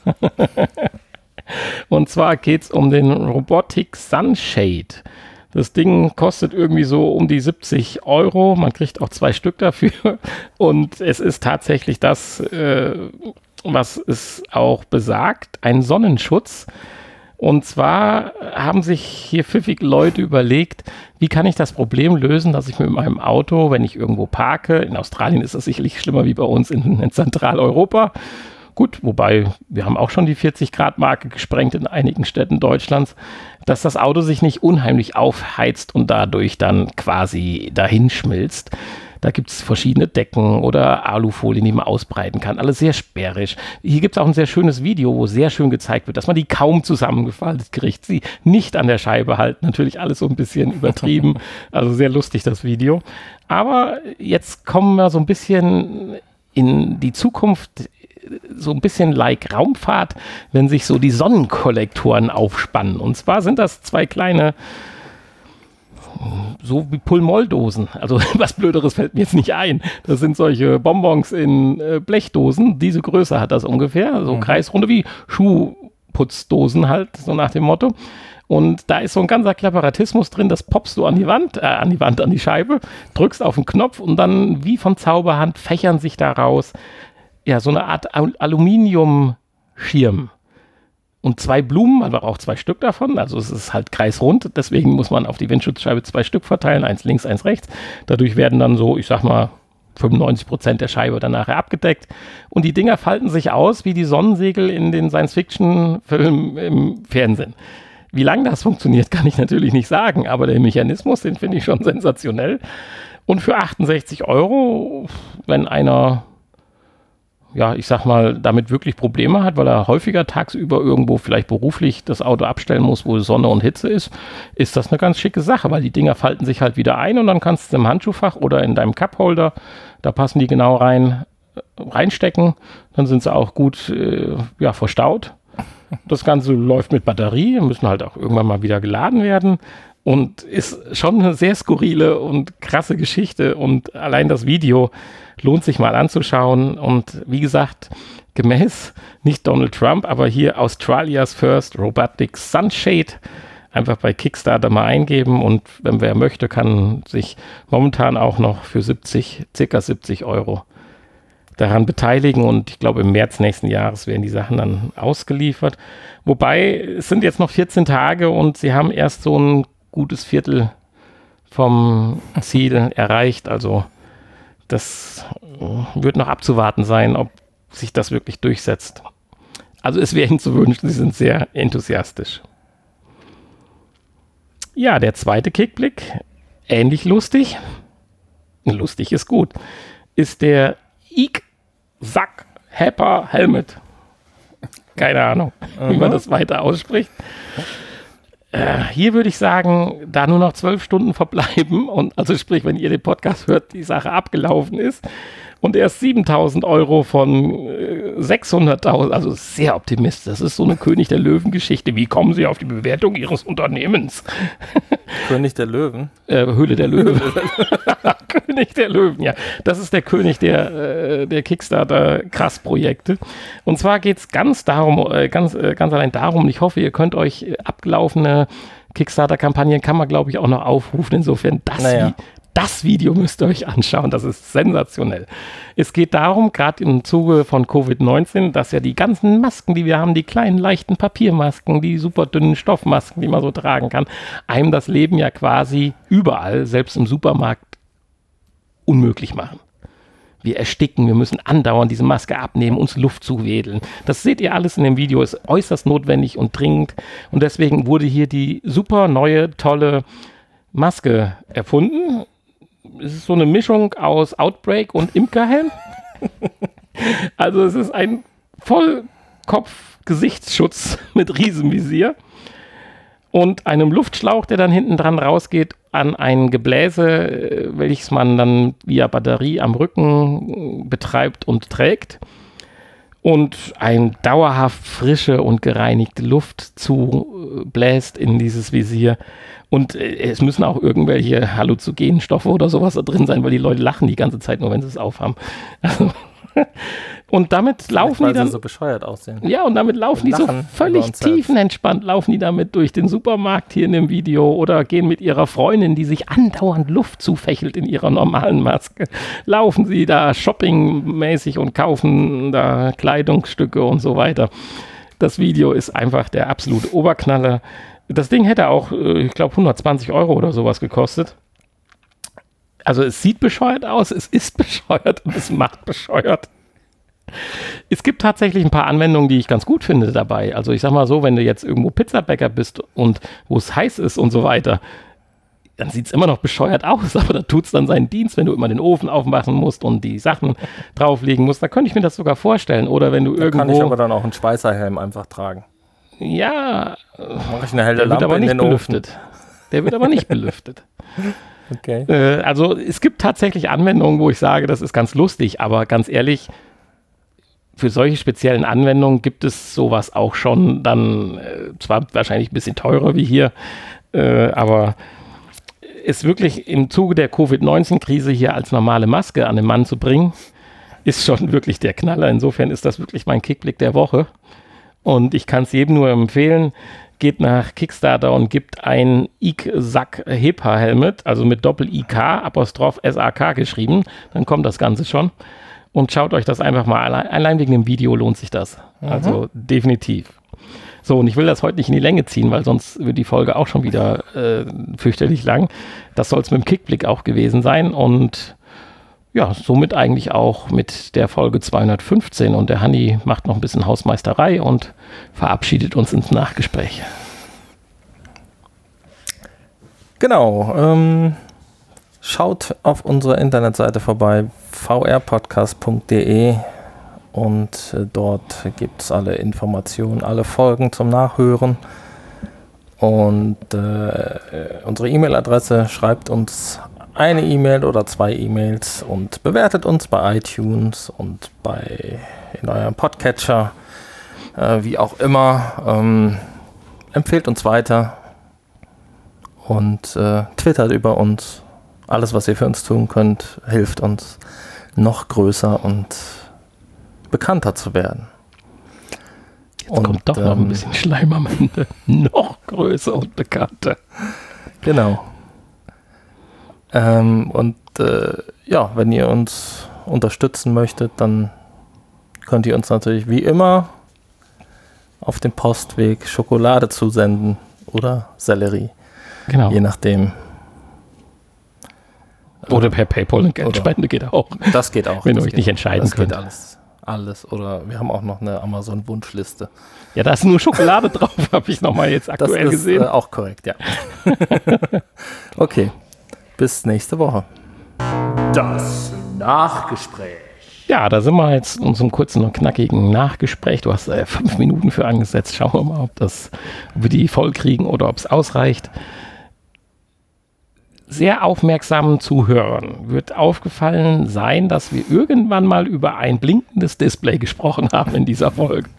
Und zwar geht es um den Robotic Sunshade. Das Ding kostet irgendwie so um die siebzig Euro. Man kriegt auch zwei Stück dafür. Und es ist tatsächlich das, äh, was es auch besagt, ein Sonnenschutz. Und zwar haben sich hier pfiffige Leute überlegt, wie kann ich das Problem lösen, dass ich mit meinem Auto, wenn ich irgendwo parke, in Australien ist das sicherlich schlimmer wie bei uns in, in Zentraleuropa. Gut, wobei wir haben auch schon die vierzig Grad Marke gesprengt in einigen Städten Deutschlands, dass das Auto sich nicht unheimlich aufheizt und dadurch dann quasi dahin schmilzt. Da gibt es verschiedene Decken oder Alufolien, die man ausbreiten kann. Alles sehr sperrig. Hier gibt es auch ein sehr schönes Video, wo sehr schön gezeigt wird, dass man die kaum zusammengefaltet kriegt. Sie nicht an der Scheibe halten. Natürlich alles so ein bisschen übertrieben. Also sehr lustig, das Video. Aber jetzt kommen wir so ein bisschen in die Zukunft, so ein bisschen like Raumfahrt, wenn sich so die Sonnenkollektoren aufspannen. Und zwar sind das zwei kleine, so wie Pulmoldosen. Also was Blöderes fällt mir jetzt nicht ein. Das sind solche Bonbons in äh, Blechdosen. Diese Größe hat das ungefähr. So mhm. kreisrunde wie Schuhputzdosen halt, so nach dem Motto. Und da ist so ein ganzer Klapperatismus drin, das poppst du an die Wand, äh, an die Wand, an die Scheibe, drückst auf den Knopf und dann wie von Zauberhand fächern sich daraus ja, so eine Art Al- Aluminiumschirm. Und zwei Blumen, man braucht zwei Stück davon, also es ist halt kreisrund, deswegen muss man auf die Windschutzscheibe zwei Stück verteilen, eins links, eins rechts. Dadurch werden dann so, ich sag mal, fünfundneunzig Prozent der Scheibe dann nachher abgedeckt. Und die Dinger falten sich aus wie die Sonnensegel in den Science-Fiction-Filmen im Fernsehen. Wie lange das funktioniert, kann ich natürlich nicht sagen, aber der Mechanismus, den finde ich schon sensationell. Und für achtundsechzig Euro, wenn einer, ja, ich sag mal, damit wirklich Probleme hat, weil er häufiger tagsüber irgendwo vielleicht beruflich das Auto abstellen muss, wo Sonne und Hitze ist, ist das eine ganz schicke Sache, weil die Dinger falten sich halt wieder ein und dann kannst du im Handschuhfach oder in deinem Cupholder, da passen die genau rein, reinstecken, dann sind sie auch gut äh, ja, verstaut. Das Ganze läuft mit Batterie, müssen halt auch irgendwann mal wieder geladen werden und ist schon eine sehr skurrile und krasse Geschichte und allein das Video lohnt sich mal anzuschauen und wie gesagt, gemäß nicht Donald Trump, aber hier Australia's First Robotic Sunshade einfach bei Kickstarter mal eingeben und wenn wer möchte, kann sich momentan auch noch für siebzig, circa siebzig Euro daran beteiligen und ich glaube im März nächsten Jahres werden die Sachen dann ausgeliefert. Wobei es sind jetzt noch vierzehn Tage und sie haben erst so ein gutes Viertel vom Ziel erreicht, also das wird noch abzuwarten sein, ob sich das wirklich durchsetzt. Also es wäre ihnen zu wünschen, sie sind sehr enthusiastisch. Ja, der zweite Kickblick, ähnlich lustig, lustig ist gut, ist der Ick-Sack Happer Helmet. Keine Ahnung, Aha. wie man das weiter ausspricht. Äh, hier würde ich sagen, da nur noch zwölf Stunden verbleiben und also sprich, wenn ihr den Podcast hört, die Sache abgelaufen ist und erst siebentausend Euro von äh, sechshunderttausend, also sehr optimistisch. Das ist so eine König der Löwen-Geschichte. Wie kommen Sie auf die Bewertung Ihres Unternehmens? König der Löwen? Äh, Höhle der Löwen. König der Löwen, ja. Das ist der König der, äh, der Kickstarter-Krass-Projekte. Und zwar geht es ganz darum, äh, ganz, äh, ganz allein darum, und ich hoffe, ihr könnt euch äh, abgelaufene Kickstarter-Kampagnen, kann man glaube ich auch noch aufrufen. Insofern, das, Naja. Vi- das Video müsst ihr euch anschauen. Das ist sensationell. Es geht darum, gerade im Zuge von Covid neunzehn, dass ja die ganzen Masken, die wir haben, die kleinen leichten Papiermasken, die super dünnen Stoffmasken, die man so tragen kann, einem das Leben ja quasi überall, selbst im Supermarkt, unmöglich machen. Wir ersticken, wir müssen andauernd diese Maske abnehmen, uns Luft zuwedeln. Das seht ihr alles in dem Video, ist äußerst notwendig und dringend. Und deswegen wurde hier die super neue, tolle Maske erfunden. Es ist so eine Mischung aus Outbreak und Imkerhelm. Also es ist ein Vollkopf-Gesichtsschutz mit Riesenvisier und einem Luftschlauch, der dann hinten dran rausgeht an ein Gebläse, welches man dann via Batterie am Rücken betreibt und trägt. Und ein dauerhaft frische und gereinigte Luft zubläst in dieses Visier. Und äh, es müssen auch irgendwelche halluzinogenen Stoffe oder sowas da drin sein, weil die Leute lachen die ganze Zeit nur, wenn sie es aufhaben. Also, und damit laufen weil die dann... sie so bescheuert aussehen. Ja, und damit laufen die so Lachen über völlig uns selbst. tiefenentspannt, laufen die damit durch den Supermarkt hier in dem Video oder gehen mit ihrer Freundin, die sich andauernd Luft zufächelt in ihrer normalen Maske, laufen sie da shoppingmäßig und kaufen da Kleidungsstücke und so weiter. Das Video ist einfach der absolute Oberknaller. Das Ding hätte auch, äh, ich glaube, hundertzwanzig Euro oder sowas gekostet. Also es sieht bescheuert aus, es ist bescheuert und es macht bescheuert. Es gibt tatsächlich ein paar Anwendungen, die ich ganz gut finde dabei. Also ich sag mal so, wenn du jetzt irgendwo Pizzabäcker bist und wo es heiß ist und so weiter, dann sieht es immer noch bescheuert aus, aber da tut es dann seinen Dienst, wenn du immer den Ofen aufmachen musst und die Sachen drauflegen musst. Da könnte ich mir das sogar vorstellen. Oder wenn du Da irgendwo... kann ich aber dann auch einen Schweißerhelm einfach tragen. Ja, Mache ich eine helle der wird Lampe aber in nicht den Ofen. belüftet. Der wird aber nicht belüftet. Okay. Äh, also es gibt tatsächlich Anwendungen, wo ich sage, das ist ganz lustig, aber ganz ehrlich, für solche speziellen Anwendungen gibt es sowas auch schon, dann äh, zwar wahrscheinlich ein bisschen teurer wie hier, äh, aber es wirklich im Zuge der Covid neunzehn Krise hier als normale Maske an den Mann zu bringen, ist schon wirklich der Knaller. Insofern ist das wirklich mein Kickblick der Woche und ich kann es jedem nur empfehlen, geht nach Kickstarter und gibt ein I K-Sack HEPA-Helmet, also mit Doppel-I K, Apostroph S A K geschrieben, dann kommt das Ganze schon. Und schaut euch das einfach mal, allein, allein wegen dem Video lohnt sich das. Mhm. Also definitiv. So, und ich will das heute nicht in die Länge ziehen, weil sonst wird die Folge auch schon wieder äh, fürchterlich lang. Das soll es mit dem Kickblick auch gewesen sein und ja, somit eigentlich auch mit der Folge zweihundertfünfzehn und der Hanni macht noch ein bisschen Hausmeisterei und verabschiedet uns ins Nachgespräch. Genau, ähm, schaut auf unserer Internetseite vorbei, v r podcast punkt d e und äh, dort gibt es alle Informationen, alle Folgen zum Nachhören und äh, unsere E-Mail-Adresse, schreibt uns eine E-Mail oder zwei E-Mails und bewertet uns bei iTunes und bei in eurem Podcatcher, äh, wie auch immer, ähm, empfehlt uns weiter und äh, twittert über uns. Alles, was ihr für uns tun könnt, hilft uns noch größer und bekannter zu werden. Jetzt und, kommt doch ähm, noch ein bisschen Schleim am Ende. Noch größer und bekannter. Genau. Ähm, und äh, ja, wenn ihr uns unterstützen möchtet, dann könnt ihr uns natürlich wie immer auf dem Postweg Schokolade zusenden oder Sellerie. Genau. Je nachdem. Oder per PayPal eine Geldspende geht auch. Das geht auch. Wenn ihr das euch geht nicht auch. entscheiden das könnt. Geht alles, alles. Oder wir haben auch noch eine Amazon-Wunschliste. Ja, da ist nur Schokolade drauf, habe ich nochmal jetzt aktuell das ist, gesehen. Äh, auch korrekt, ja. Okay, bis nächste Woche. Das Nachgespräch. Ja, da sind wir jetzt in unserem kurzen und knackigen Nachgespräch. Du hast äh, fünf Minuten für angesetzt. Schauen wir mal, ob, das, ob wir die voll kriegen oder ob es ausreicht. Sehr aufmerksamen Zuhörern wird aufgefallen sein, dass wir irgendwann mal über ein blinkendes Display gesprochen haben in dieser Folge.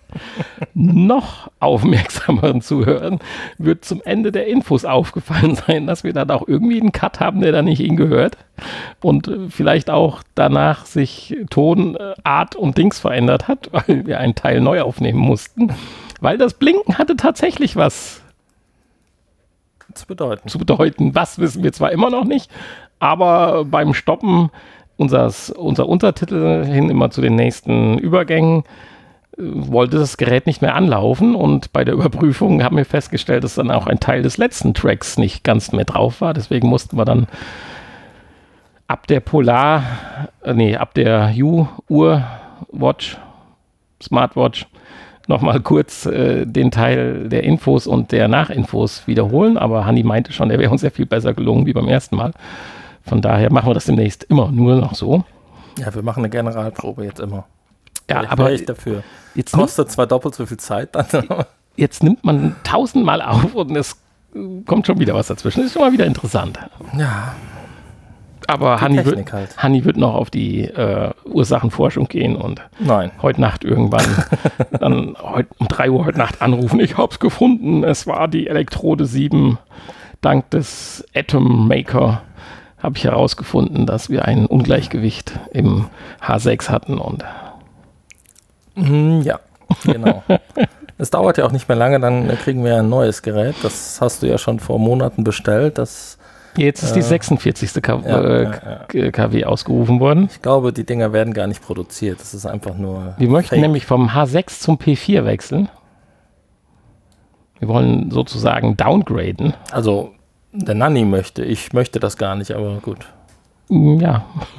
noch aufmerksameren Zuhörern wird zum Ende der Infos aufgefallen sein, dass wir dann auch irgendwie einen Cut haben, der da nicht hingehört und vielleicht auch danach sich Ton, Art und Dings verändert hat, weil wir einen Teil neu aufnehmen mussten, weil das Blinken hatte tatsächlich was zu bedeuten. zu bedeuten. Was wissen wir zwar immer noch nicht, aber beim Stoppen Unsers, unser Untertitel hin immer zu den nächsten Übergängen äh, wollte das Gerät nicht mehr anlaufen und bei der Überprüfung haben wir festgestellt, dass dann auch ein Teil des letzten Tracks nicht ganz mehr drauf war. Deswegen mussten wir dann ab der Polar, äh, nee, ab der U-Uhr, Watch, Smartwatch nochmal kurz äh, den Teil der Infos und der Nachinfos wiederholen. Aber Hanni meinte schon, der wäre uns sehr viel besser gelungen wie beim ersten Mal. Von daher machen wir das demnächst immer nur noch so. Ja, wir machen eine Generalprobe jetzt immer. Ja, ich aber ich dafür. Jetzt Kostet zwar doppelt so viel Zeit. Dann Jetzt nimmt man tausendmal auf und es kommt schon wieder was dazwischen. Das ist schon mal wieder interessant. ja, Aber Die Hanni wird, Technik halt. Hanni wird noch auf die äh, Ursachenforschung gehen und nein. heute Nacht irgendwann dann heut, um drei Uhr heute Nacht anrufen. Ich hab's gefunden. Es war die Elektrode sieben. Dank des Atom Maker habe ich herausgefunden, dass wir ein Ungleichgewicht im H sechs hatten und Mhm, ja, genau. Es dauert ja auch nicht mehr lange, dann kriegen wir ein neues Gerät. Das hast du ja schon vor Monaten bestellt. Das, jetzt ist die Äh, sechsundvierzigste K- ja, äh, ja, ja. K W ausgerufen worden. ich glaube, die Dinger werden gar nicht produziert. Das ist einfach nur Wir möchten Fake. nämlich vom H sechs zum P vier wechseln. Wir wollen sozusagen downgraden. Also, der Nanni möchte. Ich möchte das gar nicht, aber gut. Ja.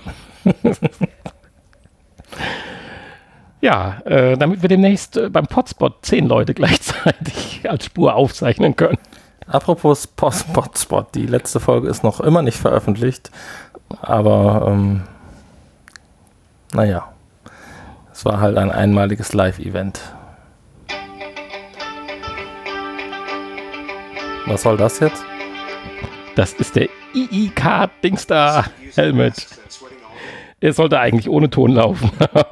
Ja, äh, damit wir demnächst äh, beim Potspot zehn Leute gleichzeitig als Spur aufzeichnen können. Apropos Post-Spot, die letzte Folge ist noch immer nicht veröffentlicht, aber ähm, naja, es war halt ein einmaliges Live-Event. Was soll das jetzt? Das ist der I I K Dingstar Helmet. Er sollte eigentlich ohne Ton laufen.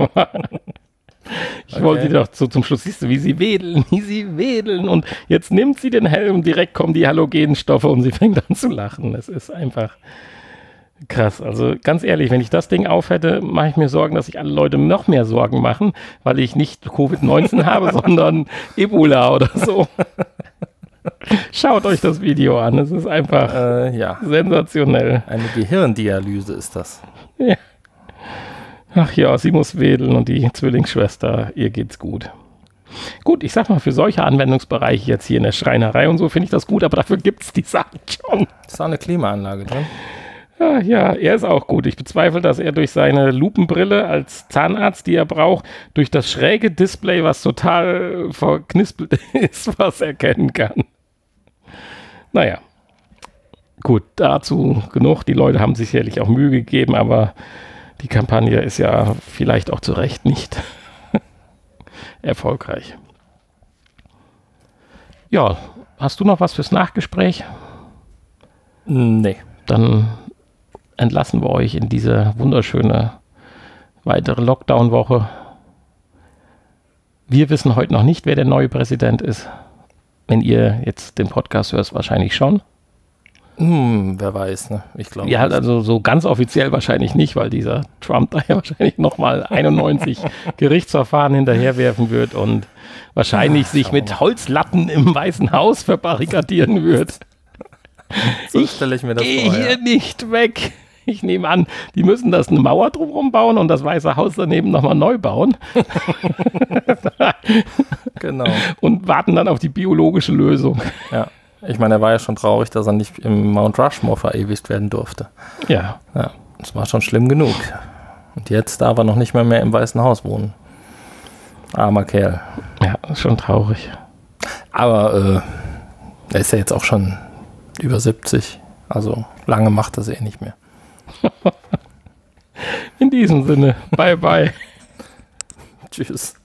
Ich Okay. wollte doch so zum Schluss, siehst du, wie sie wedeln, wie sie wedeln und jetzt nimmt sie den Helm, direkt kommen die Halogenstoffe und sie fängt an zu lachen. Es ist einfach krass. Also ganz ehrlich, wenn ich das Ding auf hätte, mache ich mir Sorgen, dass sich alle Leute noch mehr Sorgen machen, weil ich nicht Covid neunzehn habe, sondern Ebola oder so. Schaut euch das Video an, es ist einfach Äh, ja, sensationell. eine Gehirndialyse ist das. Ja. Ach ja, sie muss wedeln und die Zwillingsschwester, ihr geht's gut. Gut, ich sag mal, für solche Anwendungsbereiche jetzt hier in der Schreinerei und so finde ich das gut, aber dafür gibt's die Sachen schon. Ist auch eine Klimaanlage drin. Ja, ja, er ist auch gut. Ich bezweifle, dass er durch seine Lupenbrille als Zahnarzt, die er braucht, durch das schräge Display, was total verknispelt ist, was erkennen kann. Naja, gut, dazu genug. Die Leute haben sich sicherlich auch Mühe gegeben, aber die Kampagne ist ja vielleicht auch zu Recht nicht erfolgreich. Ja, hast du noch was fürs Nachgespräch? Nee. Dann entlassen wir euch in diese wunderschöne weitere Lockdown-Woche. Wir wissen heute noch nicht, wer der neue Präsident ist. Wenn ihr jetzt den Podcast hört, wahrscheinlich schon. Hm, wer weiß, ne? Ich glaube. Ja, nicht. also so ganz offiziell wahrscheinlich nicht, weil dieser Trump da ja wahrscheinlich nochmal einundneunzig Gerichtsverfahren hinterherwerfen wird und wahrscheinlich Ach, sich schauen wir mit mal. Holzlatten im Weißen Haus verbarrikadieren wird. So stelle ich mir das Geh vor. hier Ja. nicht weg. Ich nehme an, die müssen das eine Mauer drumherum bauen und das Weiße Haus daneben nochmal neu bauen Genau. und warten dann auf die biologische Lösung. Ja. Ich meine, er war ja schon traurig, dass er nicht im Mount Rushmore verewigt werden durfte. Ja, Ja, das war schon schlimm genug. Und jetzt darf er noch nicht mal mehr im Weißen Haus wohnen. Armer Kerl. ja, ist schon traurig. Aber äh, er ist ja jetzt auch schon über siebzig. Also lange macht das eh nicht mehr. In diesem Sinne, bye bye. Tschüss.